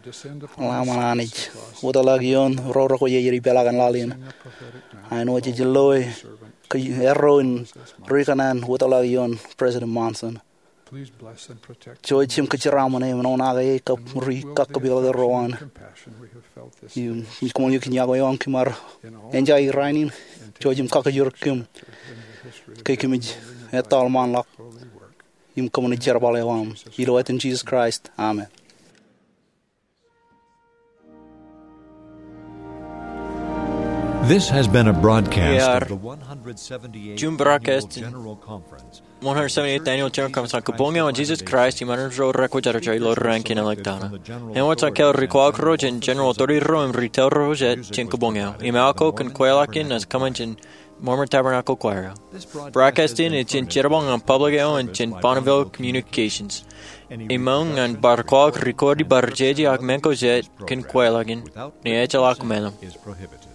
Lamananich, Udalagion, Roroko Yeri Belagan Lalin. I know Jiloi, Eroin, Rikanan, Udalagion, President Monson. Please bless and protect Joy Chim Kachiramane, Nonaga, Kakabil Rowan. You can Yagoyon Kimar, enjoy Raining, Georgium Kakajurkim, Kakimij, Etalman Lock. Im Communi Jerbalewam. You in Jesus Christ. Amen. This has been a broadcast of the 178th June broadcast General Conference. 178th Annual General Conference on Kubonga on Jesus Christ, y manero requajaraja ilo rankin electana. En what's a kel requag rojan General Authority Room Retail Rojet Chin Kubonga. Imalco can quailackin as coming in Mormon Tabernacle Choir. Broadcasting is in Cherabong on Public and Chin Bonneville Communications. Imong and Barquag recordi barjeji agmenko jet can quailagin. Ni echalak melum. Is prohibited.